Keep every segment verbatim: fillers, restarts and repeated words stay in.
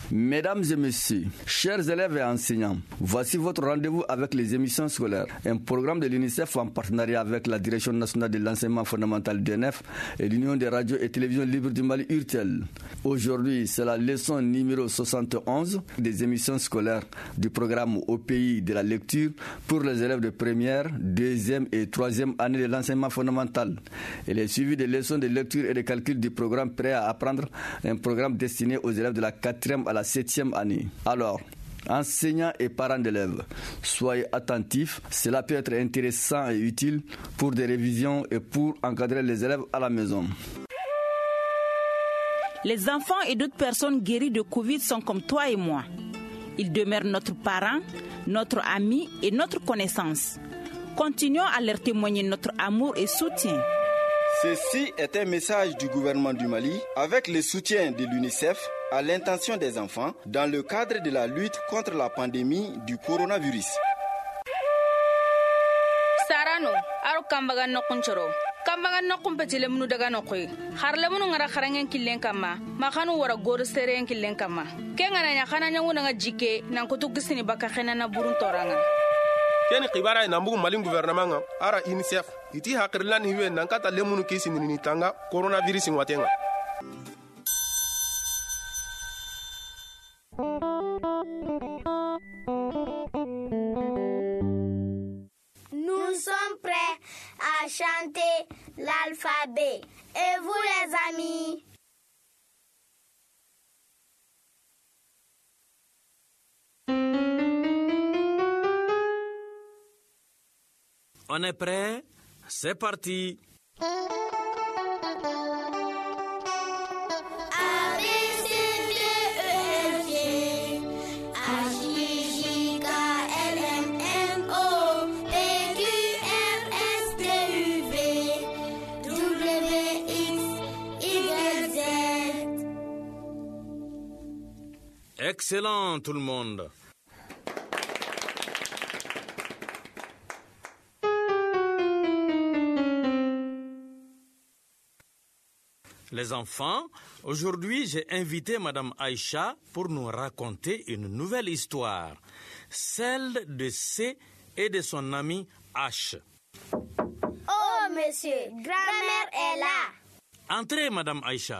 Mesdames et messieurs, chers élèves et enseignants, voici votre rendez-vous avec les émissions scolaires, un programme de l'UNICEF en partenariat avec la Direction nationale de l'enseignement fondamental D N F et l'Union des radios et télévisions libres du Mali U R T E L. Aujourd'hui, c'est la leçon numéro soixante et onze des émissions scolaires du programme Au pays de la lecture pour les élèves de première, deuxième et troisième année de l'enseignement fondamental. Elle est suivie des leçons de lecture et de calcul du programme Prêt à apprendre, un programme destiné aux élèves de la quatrième à la septième année. Alors, enseignants et parents d'élèves, soyez attentifs, cela peut être intéressant et utile pour des révisions et pour encadrer les élèves à la maison. Les enfants et d'autres personnes guéries de Covid sont comme toi et moi. Ils demeurent notre parent, notre ami et notre connaissance. Continuons à leur témoigner notre amour et soutien. Ceci est un message du gouvernement du Mali avec le soutien de l'UNICEF à l'intention des enfants dans le cadre de la lutte contre la pandémie du coronavirus. Sarano, aro kambaga no kunchoro. Kambaga no kumpetile munu daga no koy. Harle munu ngara kharangen killen kama. Makanu wara gor seren killen kama. Kenga na nyakana nyangu nga jike nan kutu gisini baka khena na burun toranga. Keni kibara na mbugu malim gouvernement ara UNICEF iti hakirlan hiwe nankata lemunu kisi ni tanga coronavirus ngwatenga. Nous sommes prêts à chanter l'alphabet. Et vous les amis? On est prêt? C'est parti! Excellent tout le monde. Les enfants, aujourd'hui j'ai invité Madame Aïcha pour nous raconter une nouvelle histoire, celle de C et de son ami H. Oh monsieur, grand-mère est là. Entrez Madame Aïcha.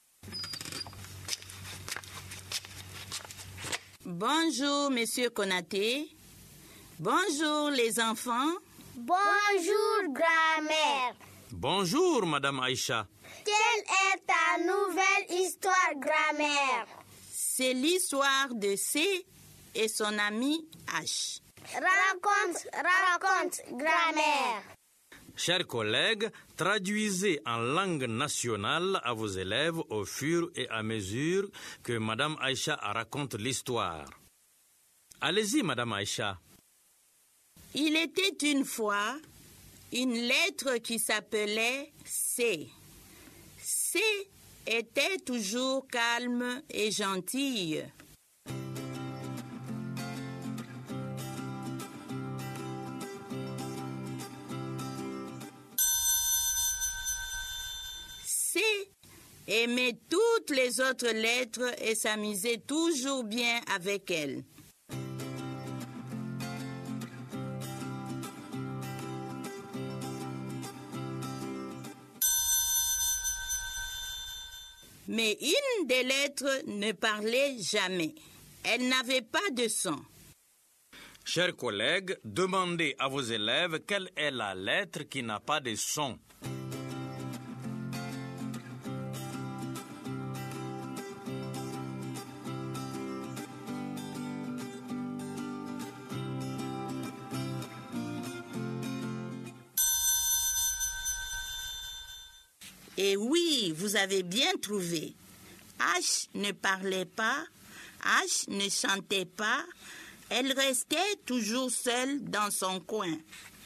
Bonjour, Monsieur Konaté. Bonjour, les enfants. Bonjour, grand-mère. Bonjour, Madame Aïcha. Quelle est ta nouvelle histoire, grand-mère? C'est l'histoire de C et son ami H. Raconte, raconte, grand-mère. Chers collègues, traduisez en langue nationale à vos élèves au fur et à mesure que Madame Aïcha raconte l'histoire. Allez-y, Madame Aïcha. Il était une fois une lettre qui s'appelait C. C était toujours calme et gentille. C aimait toutes les autres lettres et s'amusait toujours bien avec elles. Mais une des lettres ne parlait jamais. Elle n'avait pas de son. Chers collègues, demandez à vos élèves quelle est la lettre qui n'a pas de son. Et oui, vous avez bien trouvé. H ne parlait pas, H ne chantait pas, elle restait toujours seule dans son coin.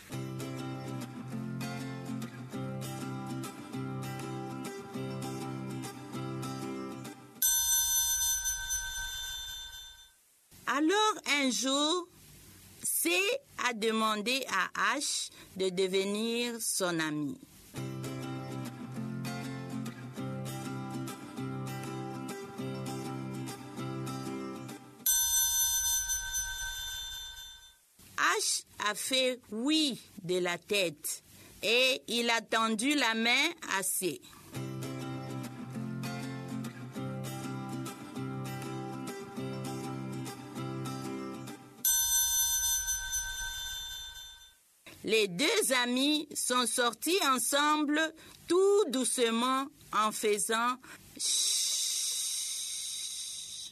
Alors un jour, C a demandé à H de devenir son ami. H a fait oui de la tête et il a tendu la main à C. Les deux amis sont sortis ensemble tout doucement en faisant chut.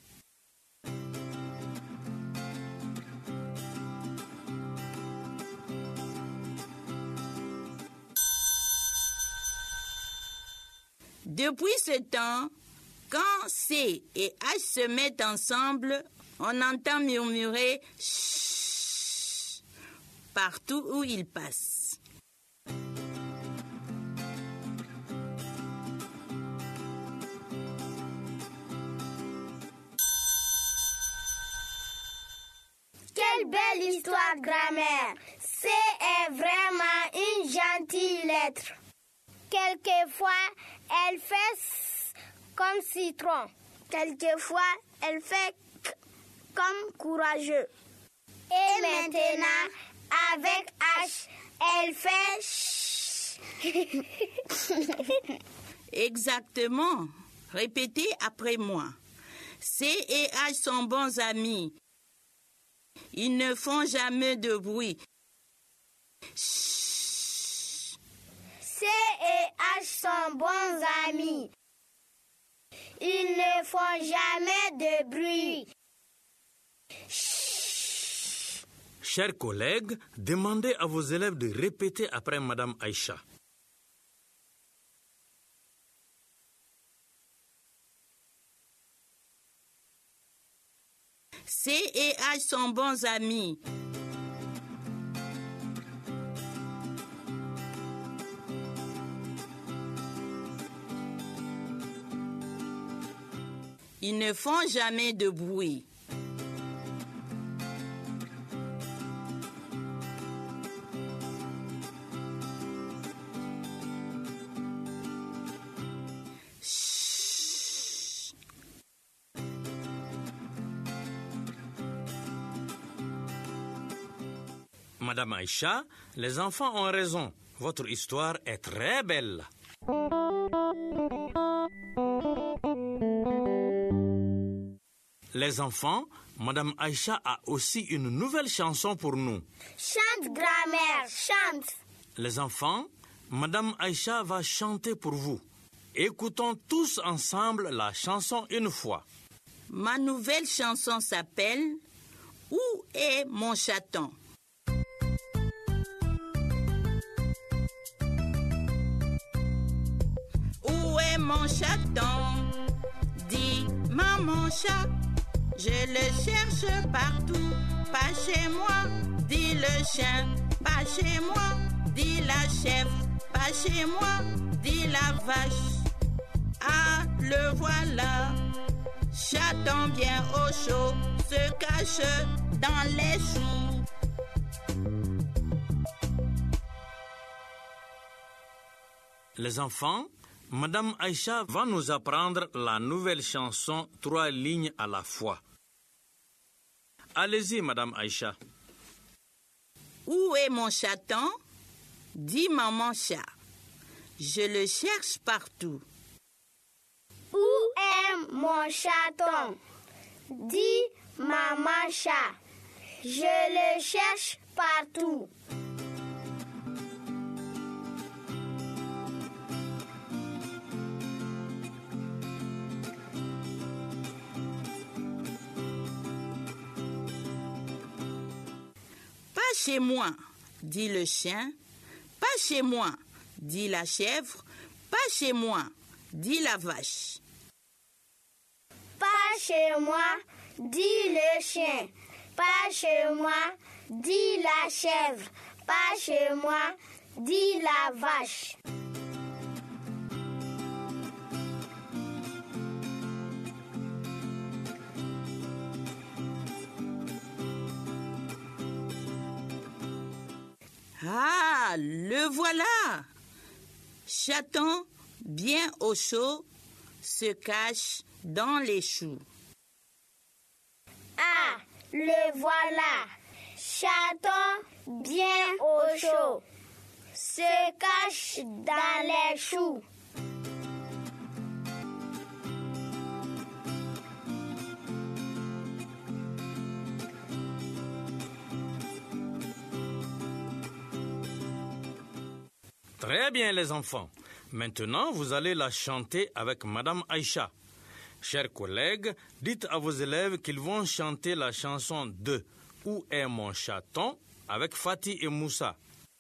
Depuis ce temps, quand C et H se mettent ensemble, on entend murmurer chut partout où ils passent. Quelle belle histoire, grand-mère. C est vraiment une gentille lettre. Quelquefois, elle fait comme citron. Quelquefois, elle fait comme courageux. Et maintenant, avec H, elle fait chut. Exactement. Répétez après moi. C et H sont bons amis. Ils ne font jamais de bruit. Chut. C et H sont bons amis. Ils ne font jamais de bruit. Chut. Chers collègues, demandez à vos élèves de répéter après Madame Aïcha. C et H sont bons amis. Ils ne font jamais de bruit. Chut. Madame Aïcha, les enfants ont raison. Votre histoire est très belle. Les enfants, Madame Aïcha a aussi une nouvelle chanson pour nous. Chante, grand-mère, chante. Les enfants, Madame Aïcha va chanter pour vous. Écoutons tous ensemble la chanson une fois. Ma nouvelle chanson s'appelle « Où est mon chaton ?» Où est mon chaton? Dis maman chat. Je le cherche partout, pas chez moi, dit le chien, pas chez moi, dit la chèvre, pas chez moi, dit la vache. Ah, le voilà, chaton bien au chaud, se cache dans les choux. Les enfants, Madame Aïcha va nous apprendre la nouvelle chanson trois lignes à la fois. Allez-y, Madame Aïcha. Où est mon chaton? Dit maman chat. Je le cherche partout. Où est mon chaton? Dit maman chat. Je le cherche partout. Pas chez moi, dit le chien. Pas chez moi, dit la chèvre. Pas chez moi, dit la vache. Pas chez moi, dit le chien. Pas chez moi, dit la chèvre. Pas chez moi, dit la vache. Ah, le voilà! Chaton, bien au chaud, se cache dans les choux. Ah, le voilà! chaton bien au chaud se cache dans les choux. Très bien les enfants. Maintenant, vous allez la chanter avec Madame Aïcha. Chers collègues, dites à vos élèves qu'ils vont chanter la chanson de « Où est mon chaton ?» avec Fatih et Moussa.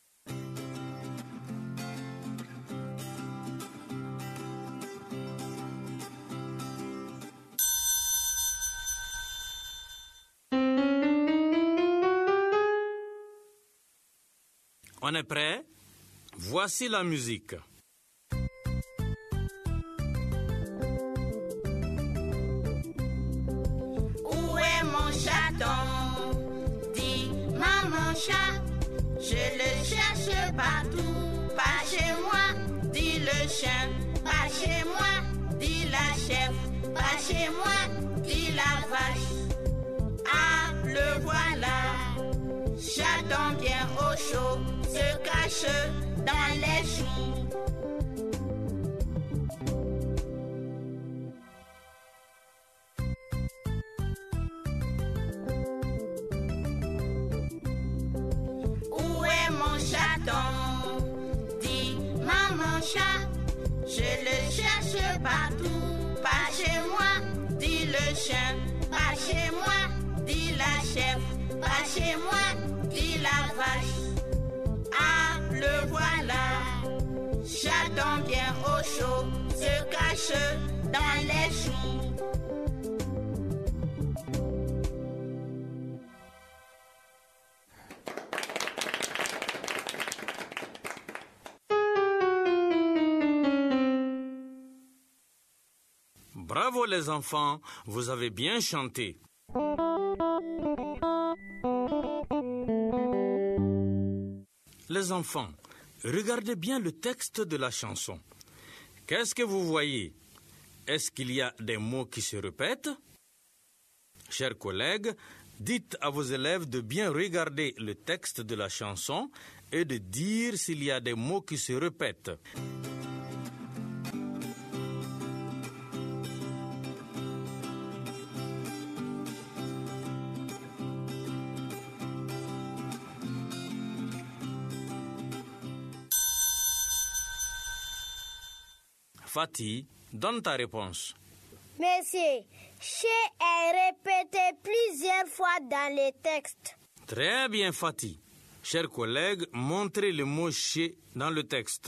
On est prêt? Voici la musique. Où est mon chaton? Dis-moi mon chat. Je le cherche partout, pas chez moi, dit le chien. Pas chez moi, dit la chèvre. Pas chez moi, dit la vache. Ah, le voilà, chaton bien au chaud, se cache dans les choux. Où est mon chaton? Dis-moi mon chat. Je le cherche partout, pas chez moi, dit le chien. Pas chez moi, dit la chèvre. Pas chez moi, dit la vache. Ah, le voilà, chaton bien au chaud, se cache dans les choux. Bravo les enfants, vous avez bien chanté. Les enfants, regardez bien le texte de la chanson. Qu'est-ce que vous voyez? Est-ce qu'il y a des mots qui se répètent? Chers collègues, dites à vos élèves de bien regarder le texte de la chanson et de dire s'il y a des mots qui se répètent. Fatih, donne ta réponse. Monsieur, chez est répété plusieurs fois dans les textes. Très bien, Fatih. Chers collègues, montrez le mot « chez » dans le texte.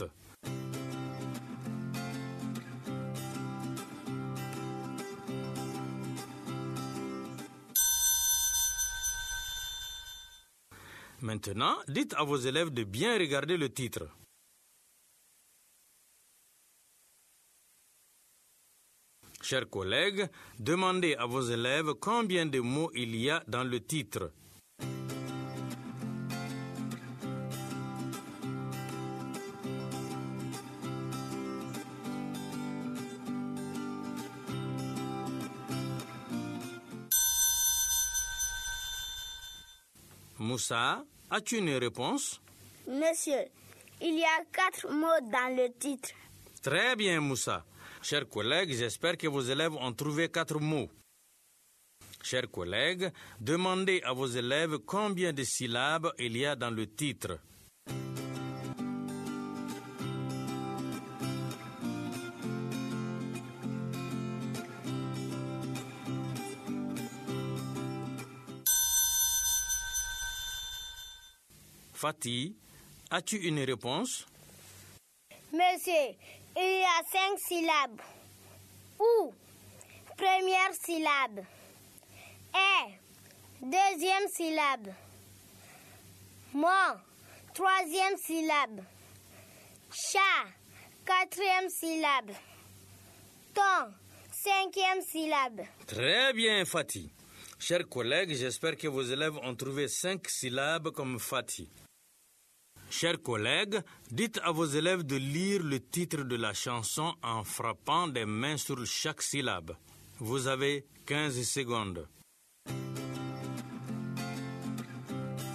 Maintenant, dites à vos élèves de bien regarder le titre. Chers collègues, demandez à vos élèves combien de mots il y a dans le titre. Moussa, as-tu une réponse? Monsieur, il y a quatre mots dans le titre. Très bien, Moussa. Chers collègues, j'espère que vos élèves ont trouvé quatre mots. Chers collègues, demandez à vos élèves combien de syllabes il y a dans le titre. Fatih, as-tu une réponse? Monsieur, il y a cinq syllabes. Ou, première syllabe. Et, deuxième syllabe. Moi, troisième syllabe. Chat, quatrième syllabe. Ton, cinquième syllabe. Très bien, Fatih. Chers collègues, j'espère que vos élèves ont trouvé cinq syllabes comme Fatih. Chers collègues, dites à vos élèves de lire le titre de la chanson en frappant des mains sur chaque syllabe. Vous avez quinze secondes.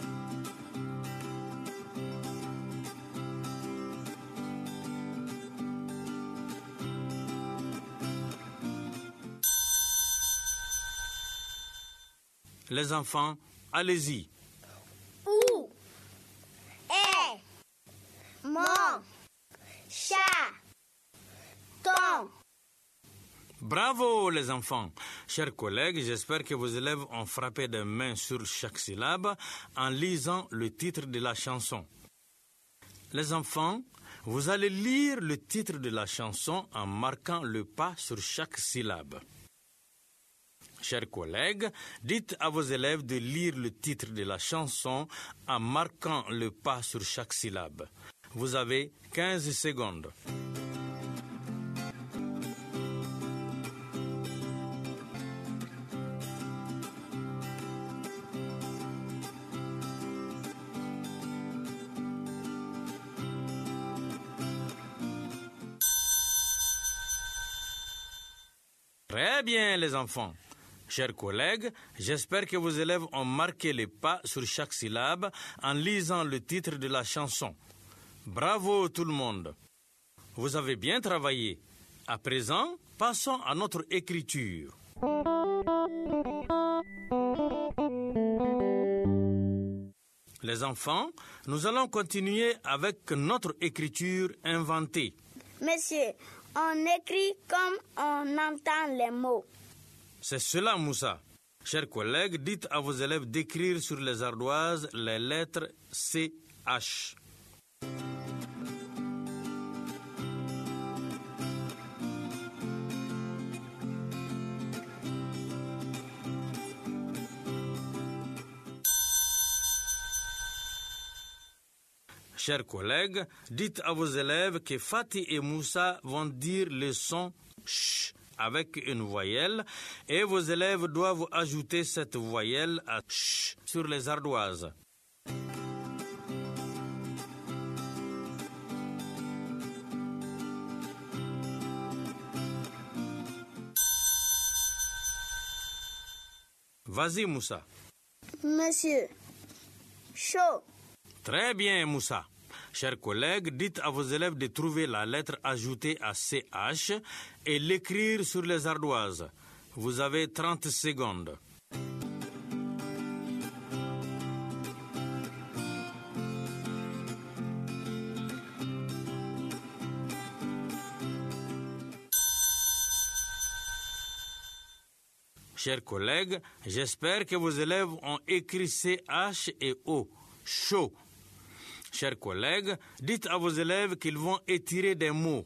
Les enfants, allez-y. Ou, est, mon, chat, ton. Bravo les enfants. Chers collègues, j'espère que vos élèves ont frappé des mains sur chaque syllabe en lisant le titre de la chanson. Les enfants, vous allez lire le titre de la chanson en marquant le pas sur chaque syllabe. Chers collègues, dites à vos élèves de lire le titre de la chanson en marquant le pas sur chaque syllabe. Vous avez quinze secondes. Très bien les enfants. Chers collègues, j'espère que vos élèves ont marqué les pas sur chaque syllabe en lisant le titre de la chanson. Bravo tout le monde. Vous avez bien travaillé. À présent, passons à notre écriture. Les enfants, nous allons continuer avec notre écriture inventée. Monsieur, on écrit comme on entend les mots. C'est cela, Moussa. Chers collègues, dites à vos élèves d'écrire sur les ardoises les lettres C H. Chers collègues, dites à vos élèves que Fatih et Moussa vont dire le son ch avec une voyelle et vos élèves doivent ajouter cette voyelle à ch sur les ardoises. Vas-y, Moussa. Monsieur, chaud. Très bien, Moussa. Chers collègues, dites à vos élèves de trouver la lettre ajoutée à C H et l'écrire sur les ardoises. Vous avez trente secondes. Chers collègues, j'espère que vos élèves ont écrit C H et O, chaud. Chers collègues, dites à vos élèves qu'ils vont étirer des mots.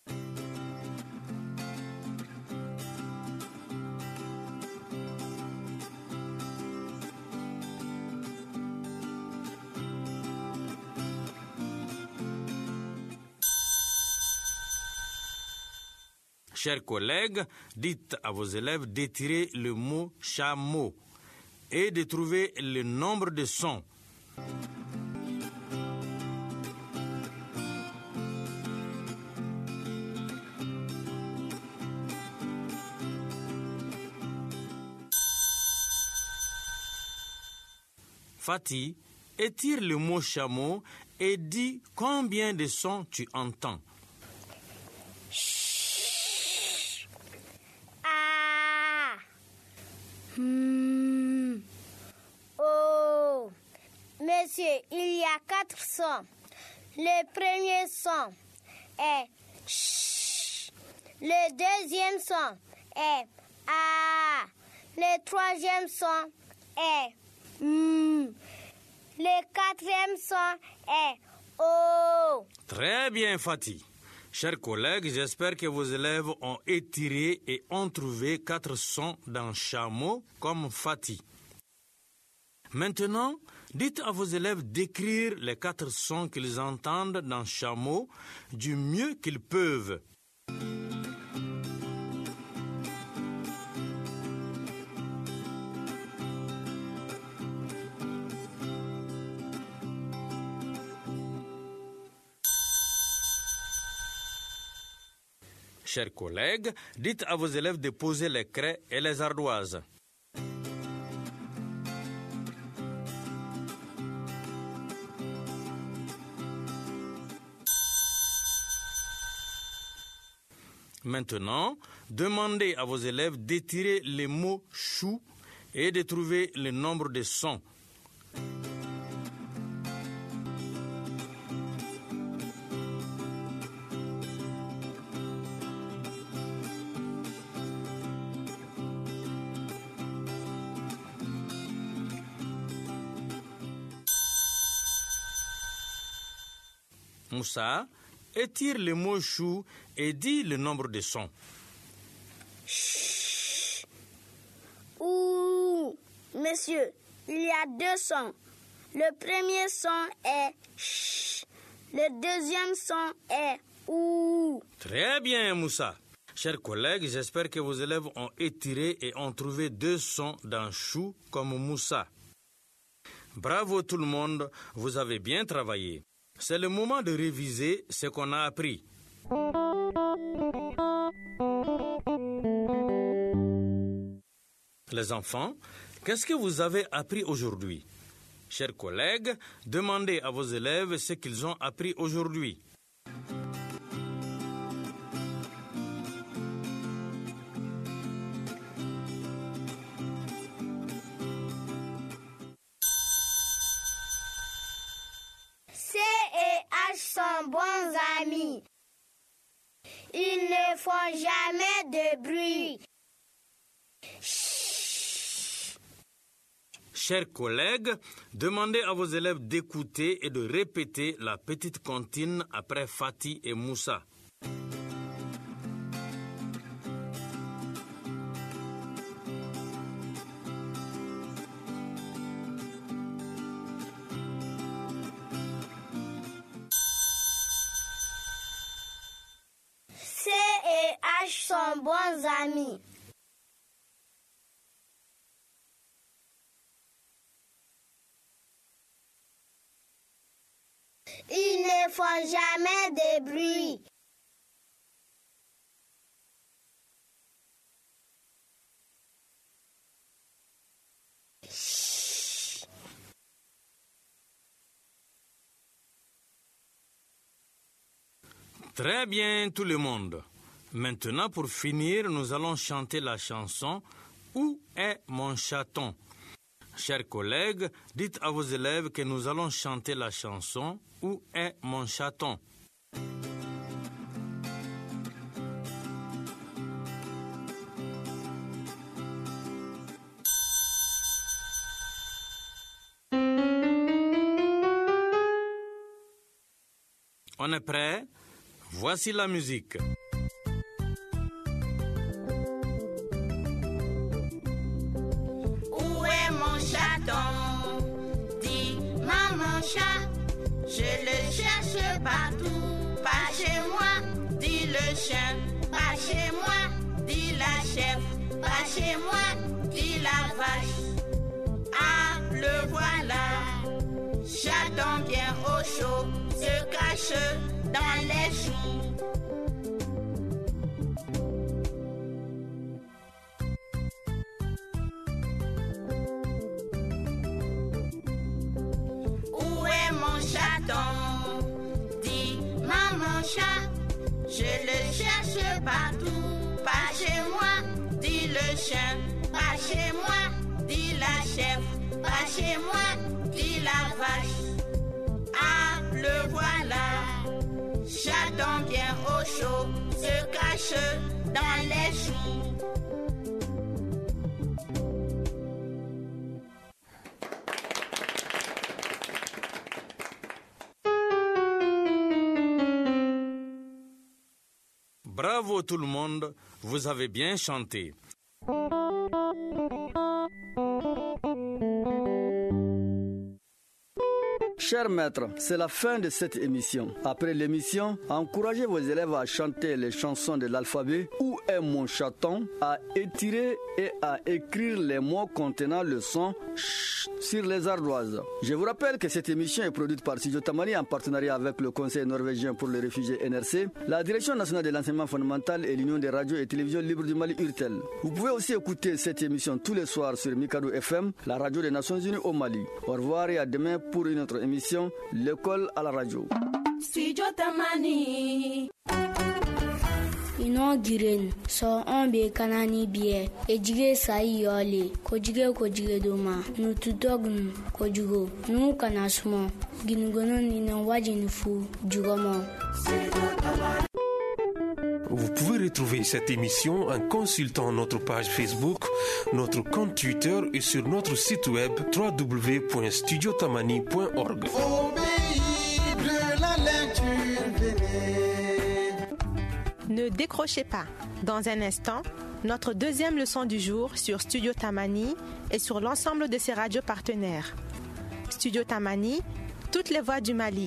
Chers collègues, dites à vos élèves d'étirer le mot chameau et de trouver le nombre de sons. Fatih, étire le mot chameau et dis combien de sons tu entends. Ch, a, hmm, o. Monsieur, il y a quatre sons. Le premier son est ch. Le deuxième son est a. Le troisième son est Mm. Le quatrième son est O. Très bien, Fatih. Chers collègues, j'espère que vos élèves ont étiré et ont trouvé quatre sons dans chameau comme Fatih. Maintenant, dites à vos élèves d'écrire les quatre sons qu'ils entendent dans chameau du mieux qu'ils peuvent. Chers collègues, dites à vos élèves de poser les craies et les ardoises. Maintenant, demandez à vos élèves d'étirer les mots chou et de trouver le nombre de sons. Moussa, étire le mot chou et dis le nombre de sons. Chut. Ouh, monsieur, il y a deux sons. Le premier son est chut. Le deuxième son est ouh. Très bien, Moussa. Chers collègues, j'espère que vos élèves ont étiré et ont trouvé deux sons dans chou comme Moussa. Bravo tout le monde, vous avez bien travaillé. C'est le moment de réviser ce qu'on a appris. Les enfants, qu'est-ce que vous avez appris aujourd'hui? Chers collègues, demandez à vos élèves ce qu'ils ont appris aujourd'hui. C et H sont bons amis. Ils ne font jamais de bruit. Chut. Chers collègues, demandez à vos élèves d'écouter et de répéter la petite comptine après Fatih et Moussa. C et H sont bons amis. Ils ne font jamais de bruit. Chut. Très bien tout le monde. Maintenant, pour finir, nous allons chanter la chanson « Où est mon chaton ?» Chers collègues, dites à vos élèves que nous allons chanter la chanson « Où est mon chaton ?» On est prêt? Voici la musique. Où est mon chaton? Dis-moi mon chat. Je le cherche partout, pas chez moi, dit le chien. Pas chez moi, dit la chèvre. Pas chez moi, dit la vache. Ah, le voilà. Chaton bien au chaud, se cache dans les choux. Où est mon chaton? Dis-moi mon chat. Je le cherche partout, pas chez moi, dit le chien. Pas chez moi, dit la chèvre. Pas chez moi, dit la vache. Ah, le voilà. Chaton bien au chaud, se cache dans les choux. Bravo tout le monde, vous avez bien chanté. Chers maîtres, c'est la fin de cette émission. Après l'émission, encouragez vos élèves à chanter les chansons de l'alphabet « Où est mon chaton ?», à étirer et à écrire les mots contenant le son « ch » sur les ardoises. Je vous rappelle que cette émission est produite par Studio Tamani en partenariat avec le Conseil norvégien pour les réfugiés N R C, la Direction nationale de l'enseignement fondamental et l'Union des radios et télévisions libres du Mali U R T E L. Vous pouvez aussi écouter cette émission tous les soirs sur Mikado F M, la radio des Nations Unies au Mali. Au revoir et à demain pour une autre émission. L'école à la radio. Studio Tamani. ino giren so on be kanani bie ejige sai yole ko jige ko jige doma nu tutognu ko jugo nu kanasmo ginugono ni na wajin fu jugomo. Vous pouvez retrouver cette émission en consultant notre page Facebook, notre compte Twitter et sur notre site web w w w point studio tamani point org. Ne décrochez pas. Dans un instant, notre deuxième leçon du jour sur Studio Tamani et sur l'ensemble de ses radios partenaires. Studio Tamani, toutes les voix du Mali.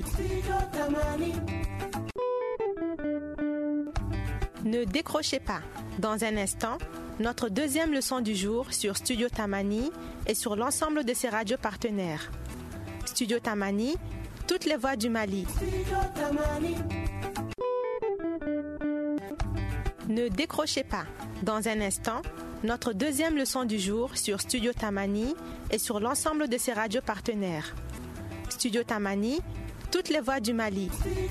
Ne décrochez pas. Dans un instant, notre deuxième leçon du jour sur Studio Tamani et sur l'ensemble de ses radios partenaires. Studio Tamani, toutes les voix du Mali. Ne décrochez pas. Dans un instant, notre deuxième leçon du jour sur Studio Tamani et sur l'ensemble de ses radios partenaires. Studio Tamani, toutes les voix du Mali.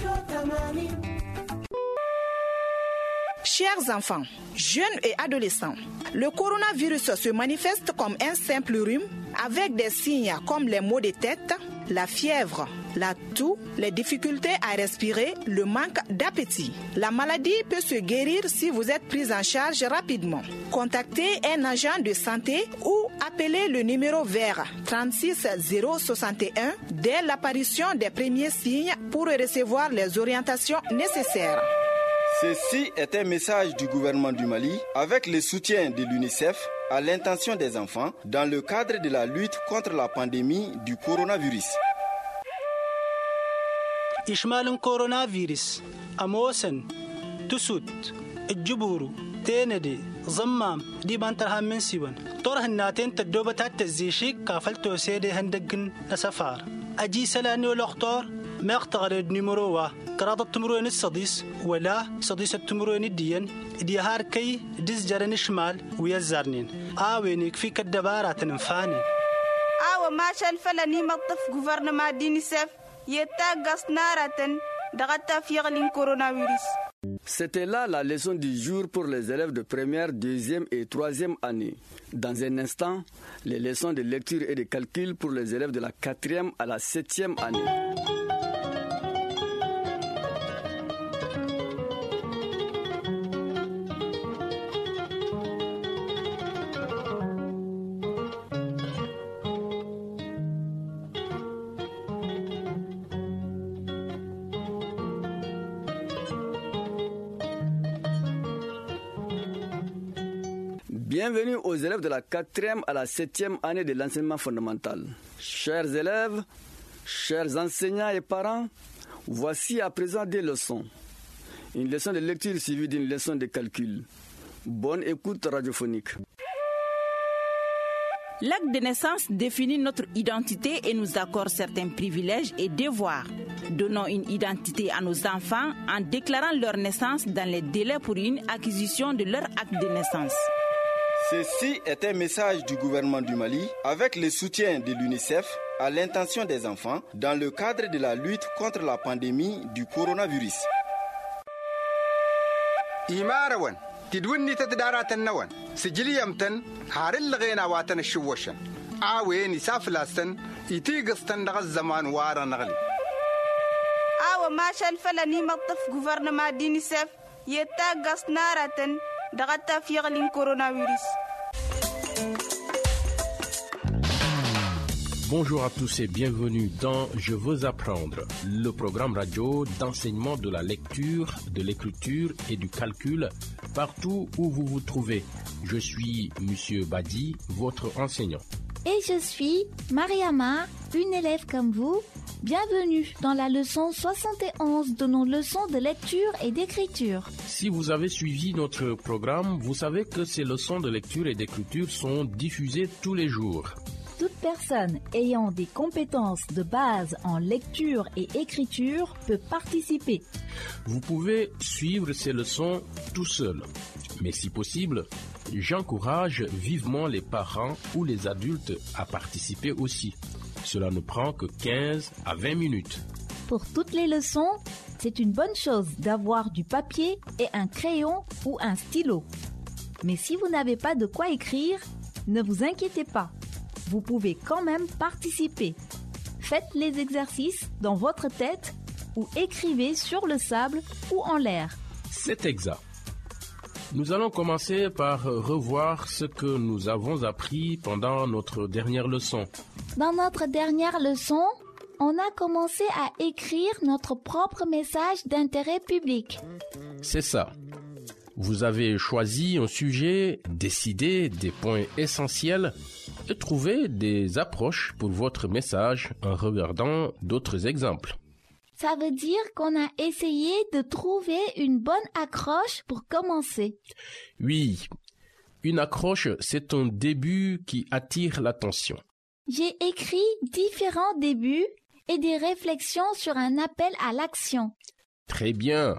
Chers enfants, jeunes et adolescents, le coronavirus se manifeste comme un simple rhume avec des signes comme les maux de tête, la fièvre, la toux, les difficultés à respirer, le manque d'appétit. La maladie peut se guérir si vous êtes pris en charge rapidement. Contactez un agent de santé ou appelez le numéro vert trente-six zéro soixante et un dès l'apparition des premiers signes pour recevoir les orientations nécessaires. Ceci est un message du gouvernement du Mali avec le soutien de l'UNICEF à l'intention des enfants dans le cadre de la lutte contre la pandémie du coronavirus. إشمال كورونا فيروس أموسن تسود الجبورو تيندي ضمام دي بانترها من سيبن طره الناتين تدوبة تزيشيك كافلتو سيدي هندقن نسفار أجي سلاني والأخطار ما اختغرد نمروه قراضة تمروين الصديس ولا صديس التمروين الدين دي هاركي ديز جرن الشمال ويزارنين آوينيك في كدبارة نفاني آو ما شان فلاني مطف غوفرنما دينيسف C'était là la leçon du jour pour les élèves de première, deuxième et troisième année. Dans un instant, les leçons de lecture et de calcul pour les élèves de la quatrième à la septième année. Bienvenue aux élèves de la quatrième à la septième année de l'enseignement fondamental. Chers élèves, chers enseignants et parents, voici à présent des leçons. Une leçon de lecture suivie d'une leçon de calcul. Bonne écoute radiophonique. L'acte de naissance définit notre identité et nous accorde certains privilèges et devoirs. Donnons une identité à nos enfants en déclarant leur naissance dans les délais pour une acquisition de leur acte de naissance. Ceci est un message du gouvernement du Mali avec le soutien de l'UNICEF à l'intention des enfants dans le cadre de la lutte contre la pandémie du coronavirus. إيماروان تدوني تدارات النوان سجليمتن هارل لغينا واتن الشوشن عاوين يسافلاستن يتيقستن دغ الزمان وارا نغلي آو ما شان فلاني مطف غوفرنما دينيسف يتاقس نارتن دغتا في غلين كورونا Bonjour à tous et bienvenue dans Je veux apprendre, le programme radio d'enseignement de la lecture, de l'écriture et du calcul partout où vous vous trouvez. Je suis Monsieur Badi, votre enseignant. Et je suis Mariama, une élève comme vous. Bienvenue dans la leçon soixante et onze de nos leçons de lecture et d'écriture. Si vous avez suivi notre programme, vous savez que ces leçons de lecture et d'écriture sont diffusées tous les jours. Toute personne ayant des compétences de base en lecture et écriture peut participer. Vous pouvez suivre ces leçons tout seul. Mais si possible, j'encourage vivement les parents ou les adultes à participer aussi. Cela ne prend que quinze à vingt minutes. Pour toutes les leçons, c'est une bonne chose d'avoir du papier et un crayon ou un stylo. Mais si vous n'avez pas de quoi écrire, ne vous inquiétez pas. Vous pouvez quand même participer. Faites les exercices dans votre tête ou écrivez sur le sable ou en l'air. C'est exact. Nous allons commencer par revoir ce que nous avons appris pendant notre dernière leçon. Dans notre dernière leçon, on a commencé à écrire notre propre message d'intérêt public. C'est ça. Vous avez choisi un sujet, décidé des points essentiels et trouvé des approches pour votre message en regardant d'autres exemples. Ça veut dire qu'on a essayé de trouver une bonne accroche pour commencer. Oui, une accroche, c'est un début qui attire l'attention. J'ai écrit différents débuts et des réflexions sur un appel à l'action. Très bien.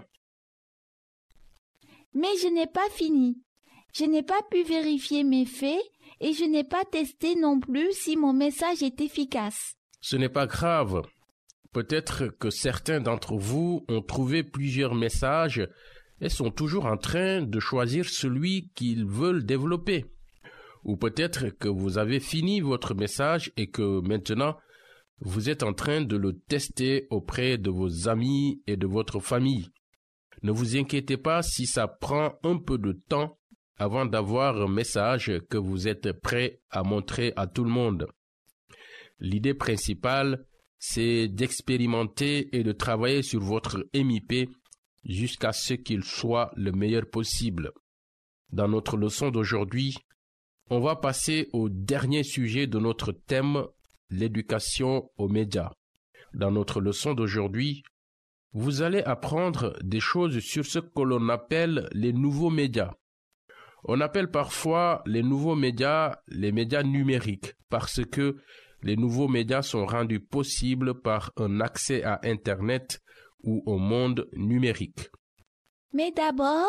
Mais je n'ai pas fini. Je n'ai pas pu vérifier mes faits et je n'ai pas testé non plus si mon message est efficace. Ce n'est pas grave. Peut-être que certains d'entre vous ont trouvé plusieurs messages et sont toujours en train de choisir celui qu'ils veulent développer. Ou peut-être que vous avez fini votre message et que maintenant, vous êtes en train de le tester auprès de vos amis et de votre famille. Ne vous inquiétez pas si ça prend un peu de temps avant d'avoir un message que vous êtes prêt à montrer à tout le monde. L'idée principale, c'est d'expérimenter et de travailler sur votre M I P jusqu'à ce qu'il soit le meilleur possible. Dans notre leçon d'aujourd'hui, on va passer au dernier sujet de notre thème, l'éducation aux médias. Dans notre leçon d'aujourd'hui, vous allez apprendre des choses sur ce que l'on appelle les nouveaux médias. On appelle parfois les nouveaux médias les médias numériques parce que les nouveaux médias sont rendus possibles par un accès à Internet ou au monde numérique. Mais d'abord,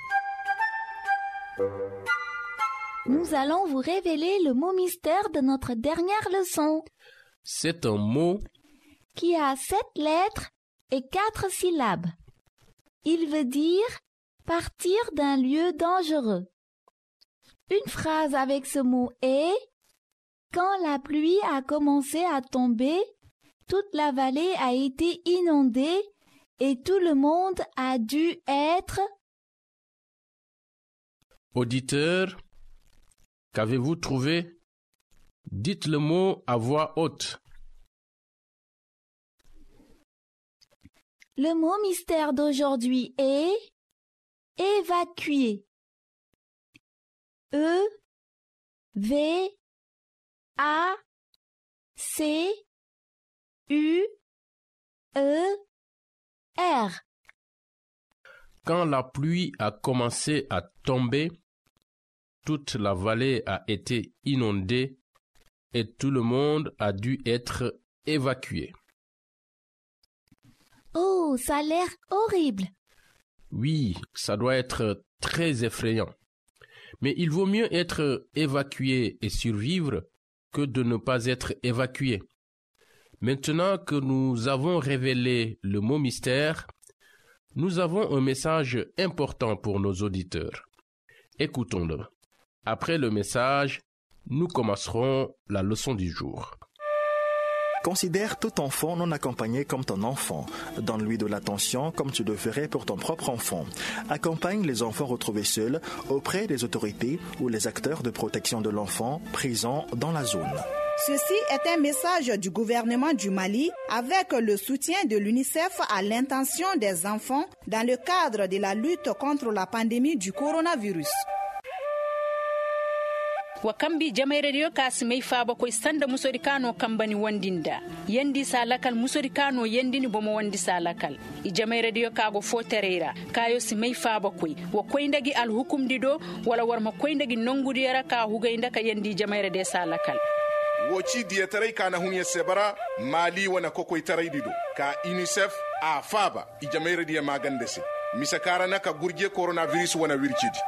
nous allons vous révéler le mot mystère de notre dernière leçon. C'est un mot qui a sept lettres et quatre syllabes. Il veut dire partir d'un lieu dangereux. Une phrase avec ce mot est « Quand la pluie a commencé à tomber, toute la vallée a été inondée et tout le monde a dû être... » Auditeur, qu'avez-vous trouvé? Dites le mot à voix haute. Le mot mystère d'aujourd'hui est évacuer. E, V, A, C, U, E, R. Quand la pluie a commencé à tomber, toute la vallée a été inondée et tout le monde a dû être évacué. Oh, ça a l'air horrible. Oui, ça doit être très effrayant. Mais il vaut mieux être évacué et survivre que de ne pas être évacué. Maintenant que nous avons révélé le mot mystère, nous avons un message important pour nos auditeurs. Écoutons-le. Après le message, nous commencerons la leçon du jour. Considère tout enfant non accompagné comme ton enfant. Donne-lui de l'attention comme tu le ferais pour ton propre enfant. Accompagne les enfants retrouvés seuls auprès des autorités ou les acteurs de protection de l'enfant présents dans la zone. Ceci est un message du gouvernement du Mali avec le soutien de l'UNICEF à l'intention des enfants dans le cadre de la lutte contre la pandémie du coronavirus. wa kambi jamai radio kasimai faba koy sanda musori kano kambani wandinda yandi salakal musori kano yandini bomo wandi salakal i jamai radio kago foterera kayo simai faba koy wa koyndagi al hukum dido wala warma koyndagi nongudi yara ka hugayda ka yandi jamai radio salakal woci diya tarai kana hunya sebara mali wana kokoy tarai dido ka UNICEF a faba i jamai radio magandese misakara naka gurje coronavirus wana wirkidi.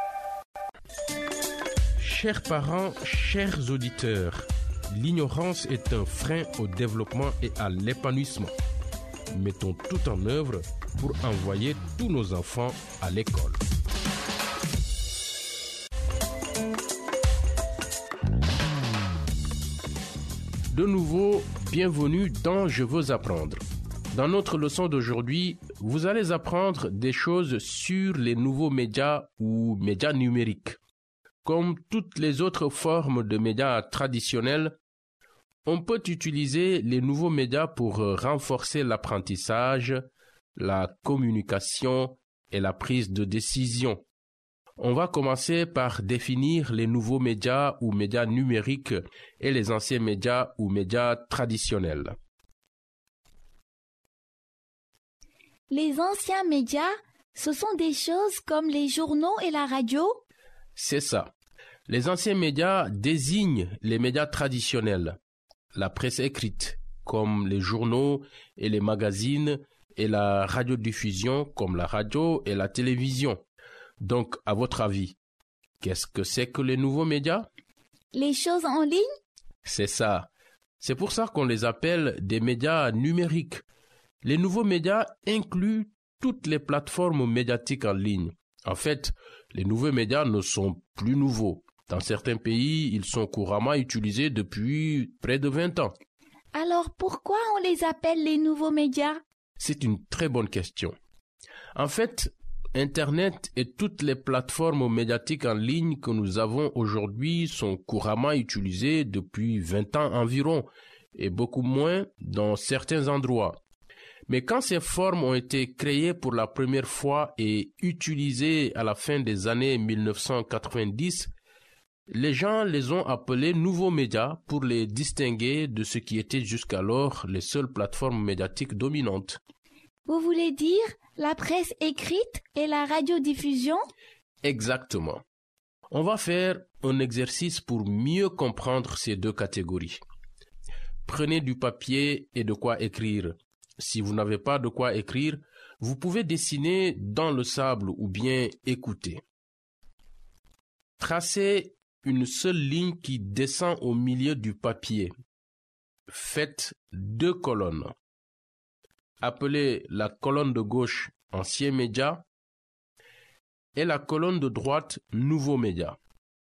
Chers parents, chers auditeurs, l'ignorance est un frein au développement et à l'épanouissement. mettons tout en œuvre pour envoyer tous nos enfants à l'école. De nouveau, bienvenue dans Je veux apprendre. Dans notre leçon d'aujourd'hui, vous allez apprendre des choses sur les nouveaux médias ou médias numériques. Comme toutes les autres formes de médias traditionnels, on peut utiliser les nouveaux médias pour renforcer l'apprentissage, la communication et la prise de décision. On va commencer par définir les nouveaux médias ou médias numériques et les anciens médias ou médias traditionnels. Les anciens médias, ce sont des choses comme les journaux et la radio? C'est ça. Les anciens médias désignent les médias traditionnels, la presse écrite, comme les journaux et les magazines, et la radiodiffusion, comme la radio et la télévision. Donc, à votre avis, qu'est-ce que c'est que les nouveaux médias? Les choses en ligne? C'est ça. C'est pour ça qu'on les appelle des médias numériques. Les nouveaux médias incluent toutes les plateformes médiatiques en ligne. En fait, les nouveaux médias ne sont plus nouveaux. Dans certains pays, ils sont couramment utilisés depuis près de vingt ans. Alors, pourquoi on les appelle les nouveaux médias? C'est une très bonne question. En fait, Internet et toutes les plateformes médiatiques en ligne que nous avons aujourd'hui sont couramment utilisées depuis vingt ans environ, et beaucoup moins dans certains endroits. Mais quand ces formes ont été créées pour la première fois et utilisées à la fin des années mille neuf cent quatre-vingt-dix, les gens les ont appelés nouveaux médias pour les distinguer de ce qui était jusqu'alors les seules plateformes médiatiques dominantes. Vous voulez dire la presse écrite et la radiodiffusion? Exactement. On va faire un exercice pour mieux comprendre ces deux catégories. Prenez du papier et de quoi écrire. Si vous n'avez pas de quoi écrire, vous pouvez dessiner dans le sable ou bien écouter. Tracez une seule ligne qui descend au milieu du papier. Faites deux colonnes. Appelez la colonne de gauche Ancien média et la colonne de droite Nouveau média.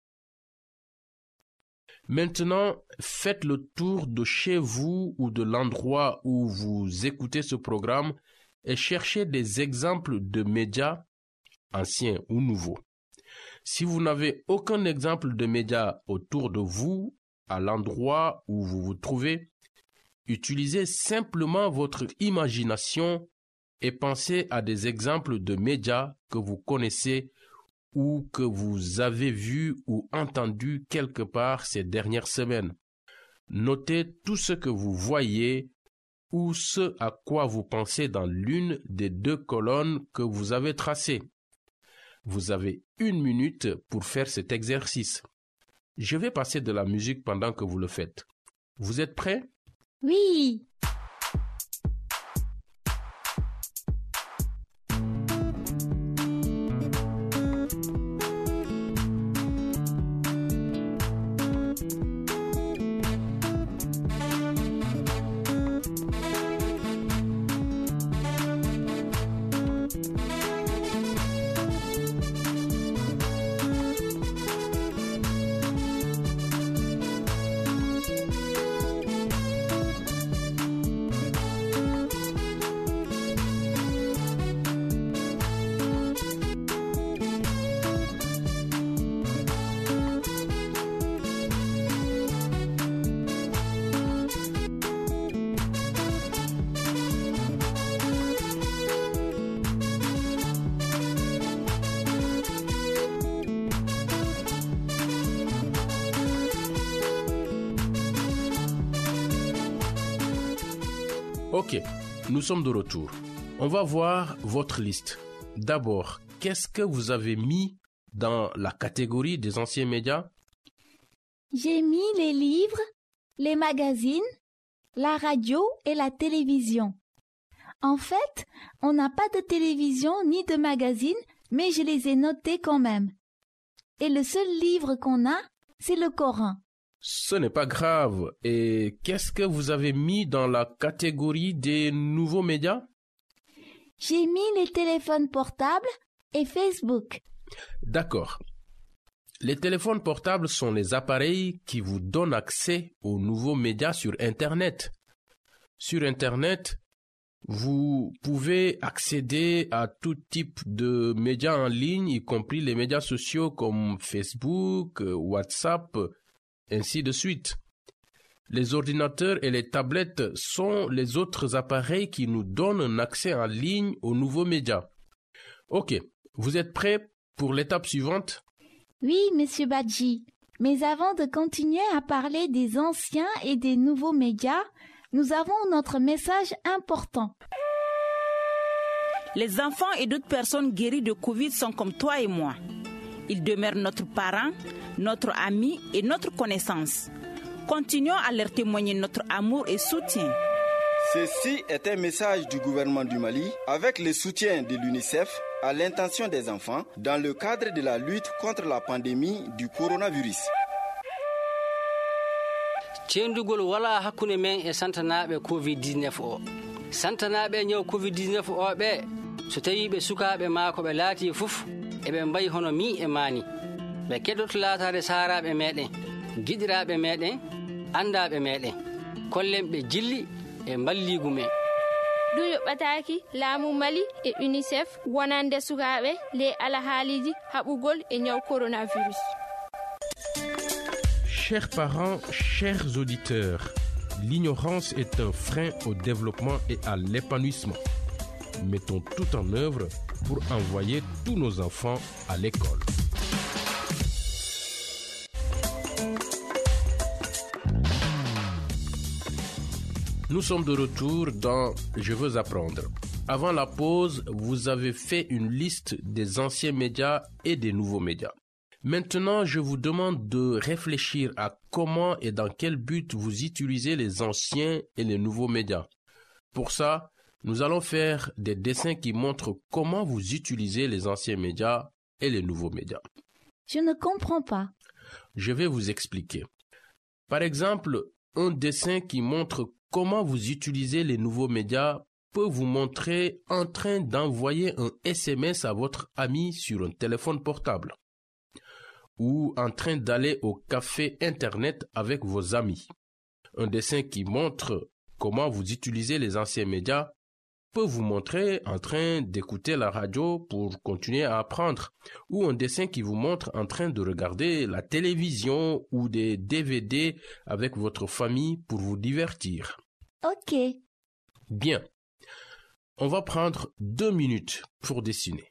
Maintenant, faites le tour de chez vous ou de l'endroit où vous écoutez ce programme et cherchez des exemples de médias, anciens ou nouveaux. Si vous n'avez aucun exemple de médias autour de vous, à l'endroit où vous vous trouvez, utilisez simplement votre imagination et pensez à des exemples de médias que vous connaissez ou que vous avez vus ou entendus quelque part ces dernières semaines. Notez tout ce que vous voyez ou ce à quoi vous pensez dans l'une des deux colonnes que vous avez tracées. Vous avez une minute pour faire cet exercice. Je vais passer de la musique pendant que vous le faites. Vous êtes prêts? Oui. Ok, nous sommes de retour. On va voir votre liste. D'abord, qu'est-ce que vous avez mis dans la catégorie des anciens médias? J'ai mis les livres, les magazines, la radio et la télévision. En fait, on n'a pas de télévision ni de magazine, mais je les ai notés quand même. Et le seul livre qu'on a, c'est le Coran. Ce n'est pas grave. Et qu'est-ce que vous avez mis dans la catégorie des nouveaux médias? J'ai mis les téléphones portables et Facebook. D'accord. Les téléphones portables sont les appareils qui vous donnent accès aux nouveaux médias sur Internet. Sur Internet, vous pouvez accéder à tout type de médias en ligne, y compris les médias sociaux comme Facebook, WhatsApp, ainsi de suite. Les ordinateurs et les tablettes sont les autres appareils qui nous donnent un accès en ligne aux nouveaux médias. Ok, vous êtes prêts pour l'étape suivante? Oui, Monsieur Badji. Mais avant de continuer à parler des anciens et des nouveaux médias, nous avons notre message important. Les enfants et d'autres personnes guéries de Covid sont comme toi et moi. Ils demeurent notre parent, notre ami et notre connaissance. Continuons à leur témoigner notre amour et soutien. Ceci est un message du gouvernement du Mali avec le soutien de l'UNICEF à l'intention des enfants dans le cadre de la lutte contre la pandémie du coronavirus. Cendugol wala hakkunde men e santanaɓe covid dix-neuf o santanaɓe ñaw covid dix-neuf o ɓe so tawi ɓe sukaɓe ma ko ɓe laati fof eɓe mbayi hono mi e mani ɓe keɗoto laatade saharaɓe meɗen giɗiraɓe meɗen andaɓe meɗen kollen ɓe jilli e balligu men ɗum yoɓɓataki laamu Mali e UNICEF wonande sukaɓe le alahaaliji haɓugol e ñaw coronavirus. Chers parents, chers auditeurs, l'ignorance est un frein au développement et à l'épanouissement. Mettons tout en œuvre pour envoyer tous nos enfants à l'école. Nous sommes de retour dans Je veux apprendre. Avant la pause, vous avez fait une liste des anciens médias et des nouveaux médias. Maintenant, je vous demande de réfléchir à comment et dans quel but vous utilisez les anciens et les nouveaux médias. Pour ça, nous allons faire des dessins qui montrent comment vous utilisez les anciens médias et les nouveaux médias. Je ne comprends pas. Je vais vous expliquer. Par exemple, un dessin qui montre comment vous utilisez les nouveaux médias peut vous montrer en train d'envoyer un S M S à votre ami sur un téléphone portable ou en train d'aller au café Internet avec vos amis. Un dessin qui montre comment vous utilisez les anciens médias peut vous montrer en train d'écouter la radio pour continuer à apprendre, ou un dessin qui vous montre en train de regarder la télévision ou des D V D avec votre famille pour vous divertir. Ok. Bien. On va prendre deux minutes pour dessiner.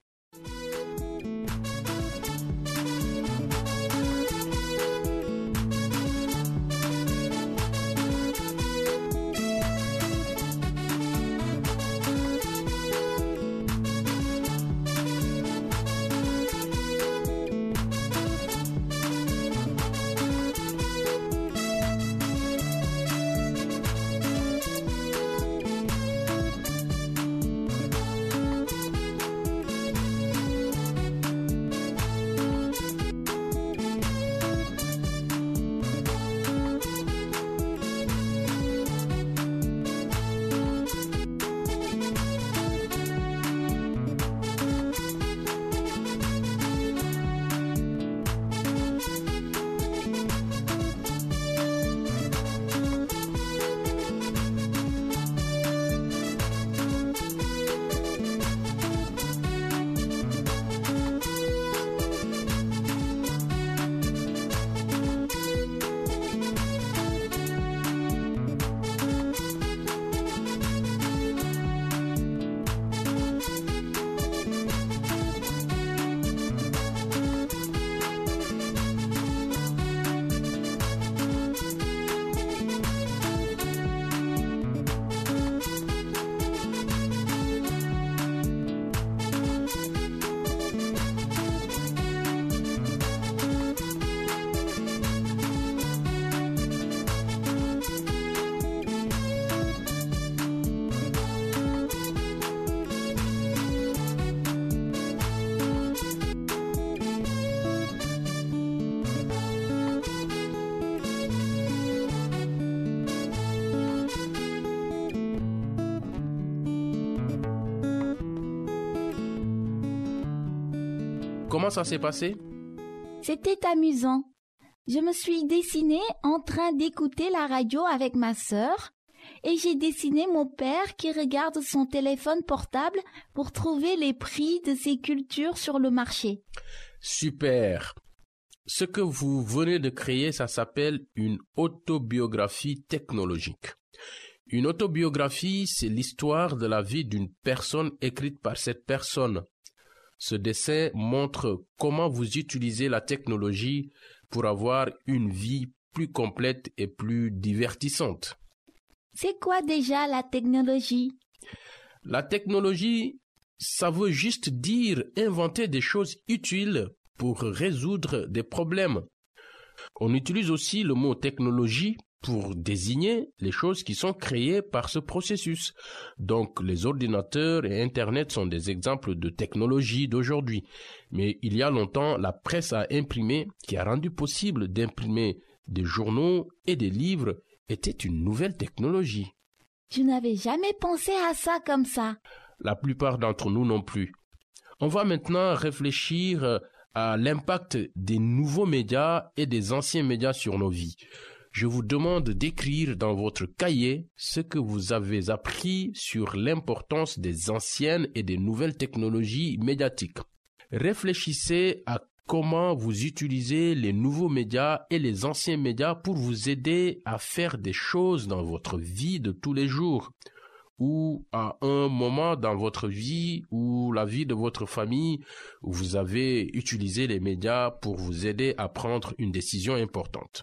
comment ça s'est passé? C'était amusant. Je me suis dessinée en train d'écouter la radio avec ma sœur et j'ai dessiné mon père qui regarde son téléphone portable pour trouver les prix de ses cultures sur le marché. Super. Ce que vous venez de créer, ça s'appelle une autobiographie technologique. Une autobiographie, c'est l'histoire de la vie d'une personne écrite par cette personne. Ce dessin montre comment vous utilisez la technologie pour avoir une vie plus complète et plus divertissante. C'est quoi déjà la technologie? La technologie, ça veut juste dire inventer des choses utiles pour résoudre des problèmes. On utilise aussi le mot technologie pour désigner les choses qui sont créées par ce processus. Donc, les ordinateurs et Internet sont des exemples de technologie d'aujourd'hui. Mais il y a longtemps, la presse à imprimer, qui a rendu possible d'imprimer des journaux et des livres, était une nouvelle technologie. Je n'avais jamais pensé à ça comme ça. La plupart d'entre nous non plus. On va maintenant réfléchir à l'impact des nouveaux médias et des anciens médias sur nos vies. Je vous demande d'écrire dans votre cahier ce que vous avez appris sur l'importance des anciennes et des nouvelles technologies médiatiques. Réfléchissez à comment vous utilisez les nouveaux médias et les anciens médias pour vous aider à faire des choses dans votre vie de tous les jours, ou à un moment dans votre vie ou la vie de votre famille où vous avez utilisé les médias pour vous aider à prendre une décision importante.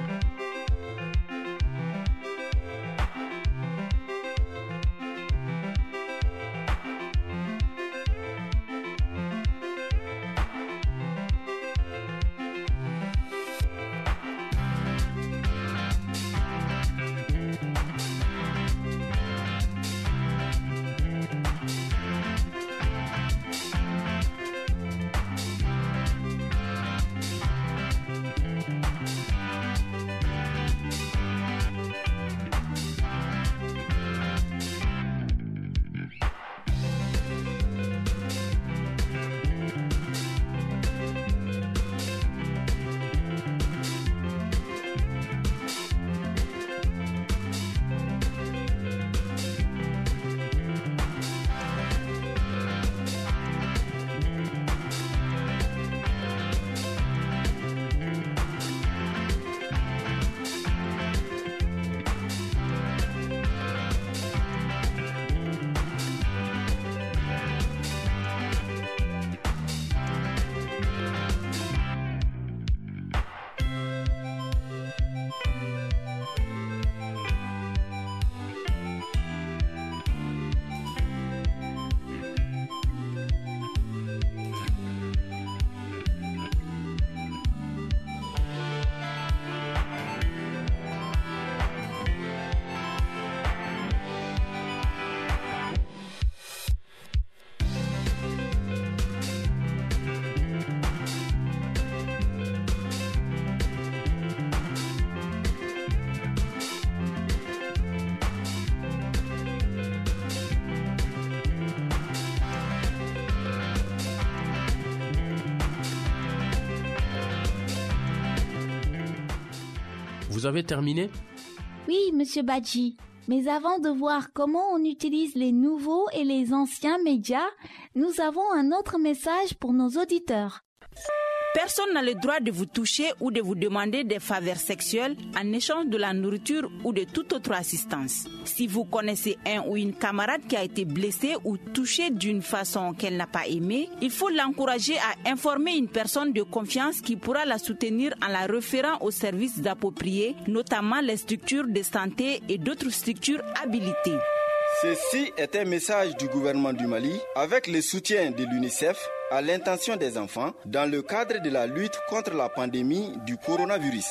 Vous avez terminé? Oui, Monsieur Badji. Mais avant de voir comment on utilise les nouveaux et les anciens médias, nous avons un autre message pour nos auditeurs. Personne n'a le droit de vous toucher ou de vous demander des faveurs sexuelles en échange de la nourriture ou de toute autre assistance. Si vous connaissez un ou une camarade qui a été blessée ou touchée d'une façon qu'elle n'a pas aimée, il faut l'encourager à informer une personne de confiance qui pourra la soutenir en la référant aux services appropriés, notamment les structures de santé et d'autres structures habilitées. Ceci est un message du gouvernement du Mali avec le soutien de l'UNICEF à l'intention des enfants dans le cadre de la lutte contre la pandémie du coronavirus.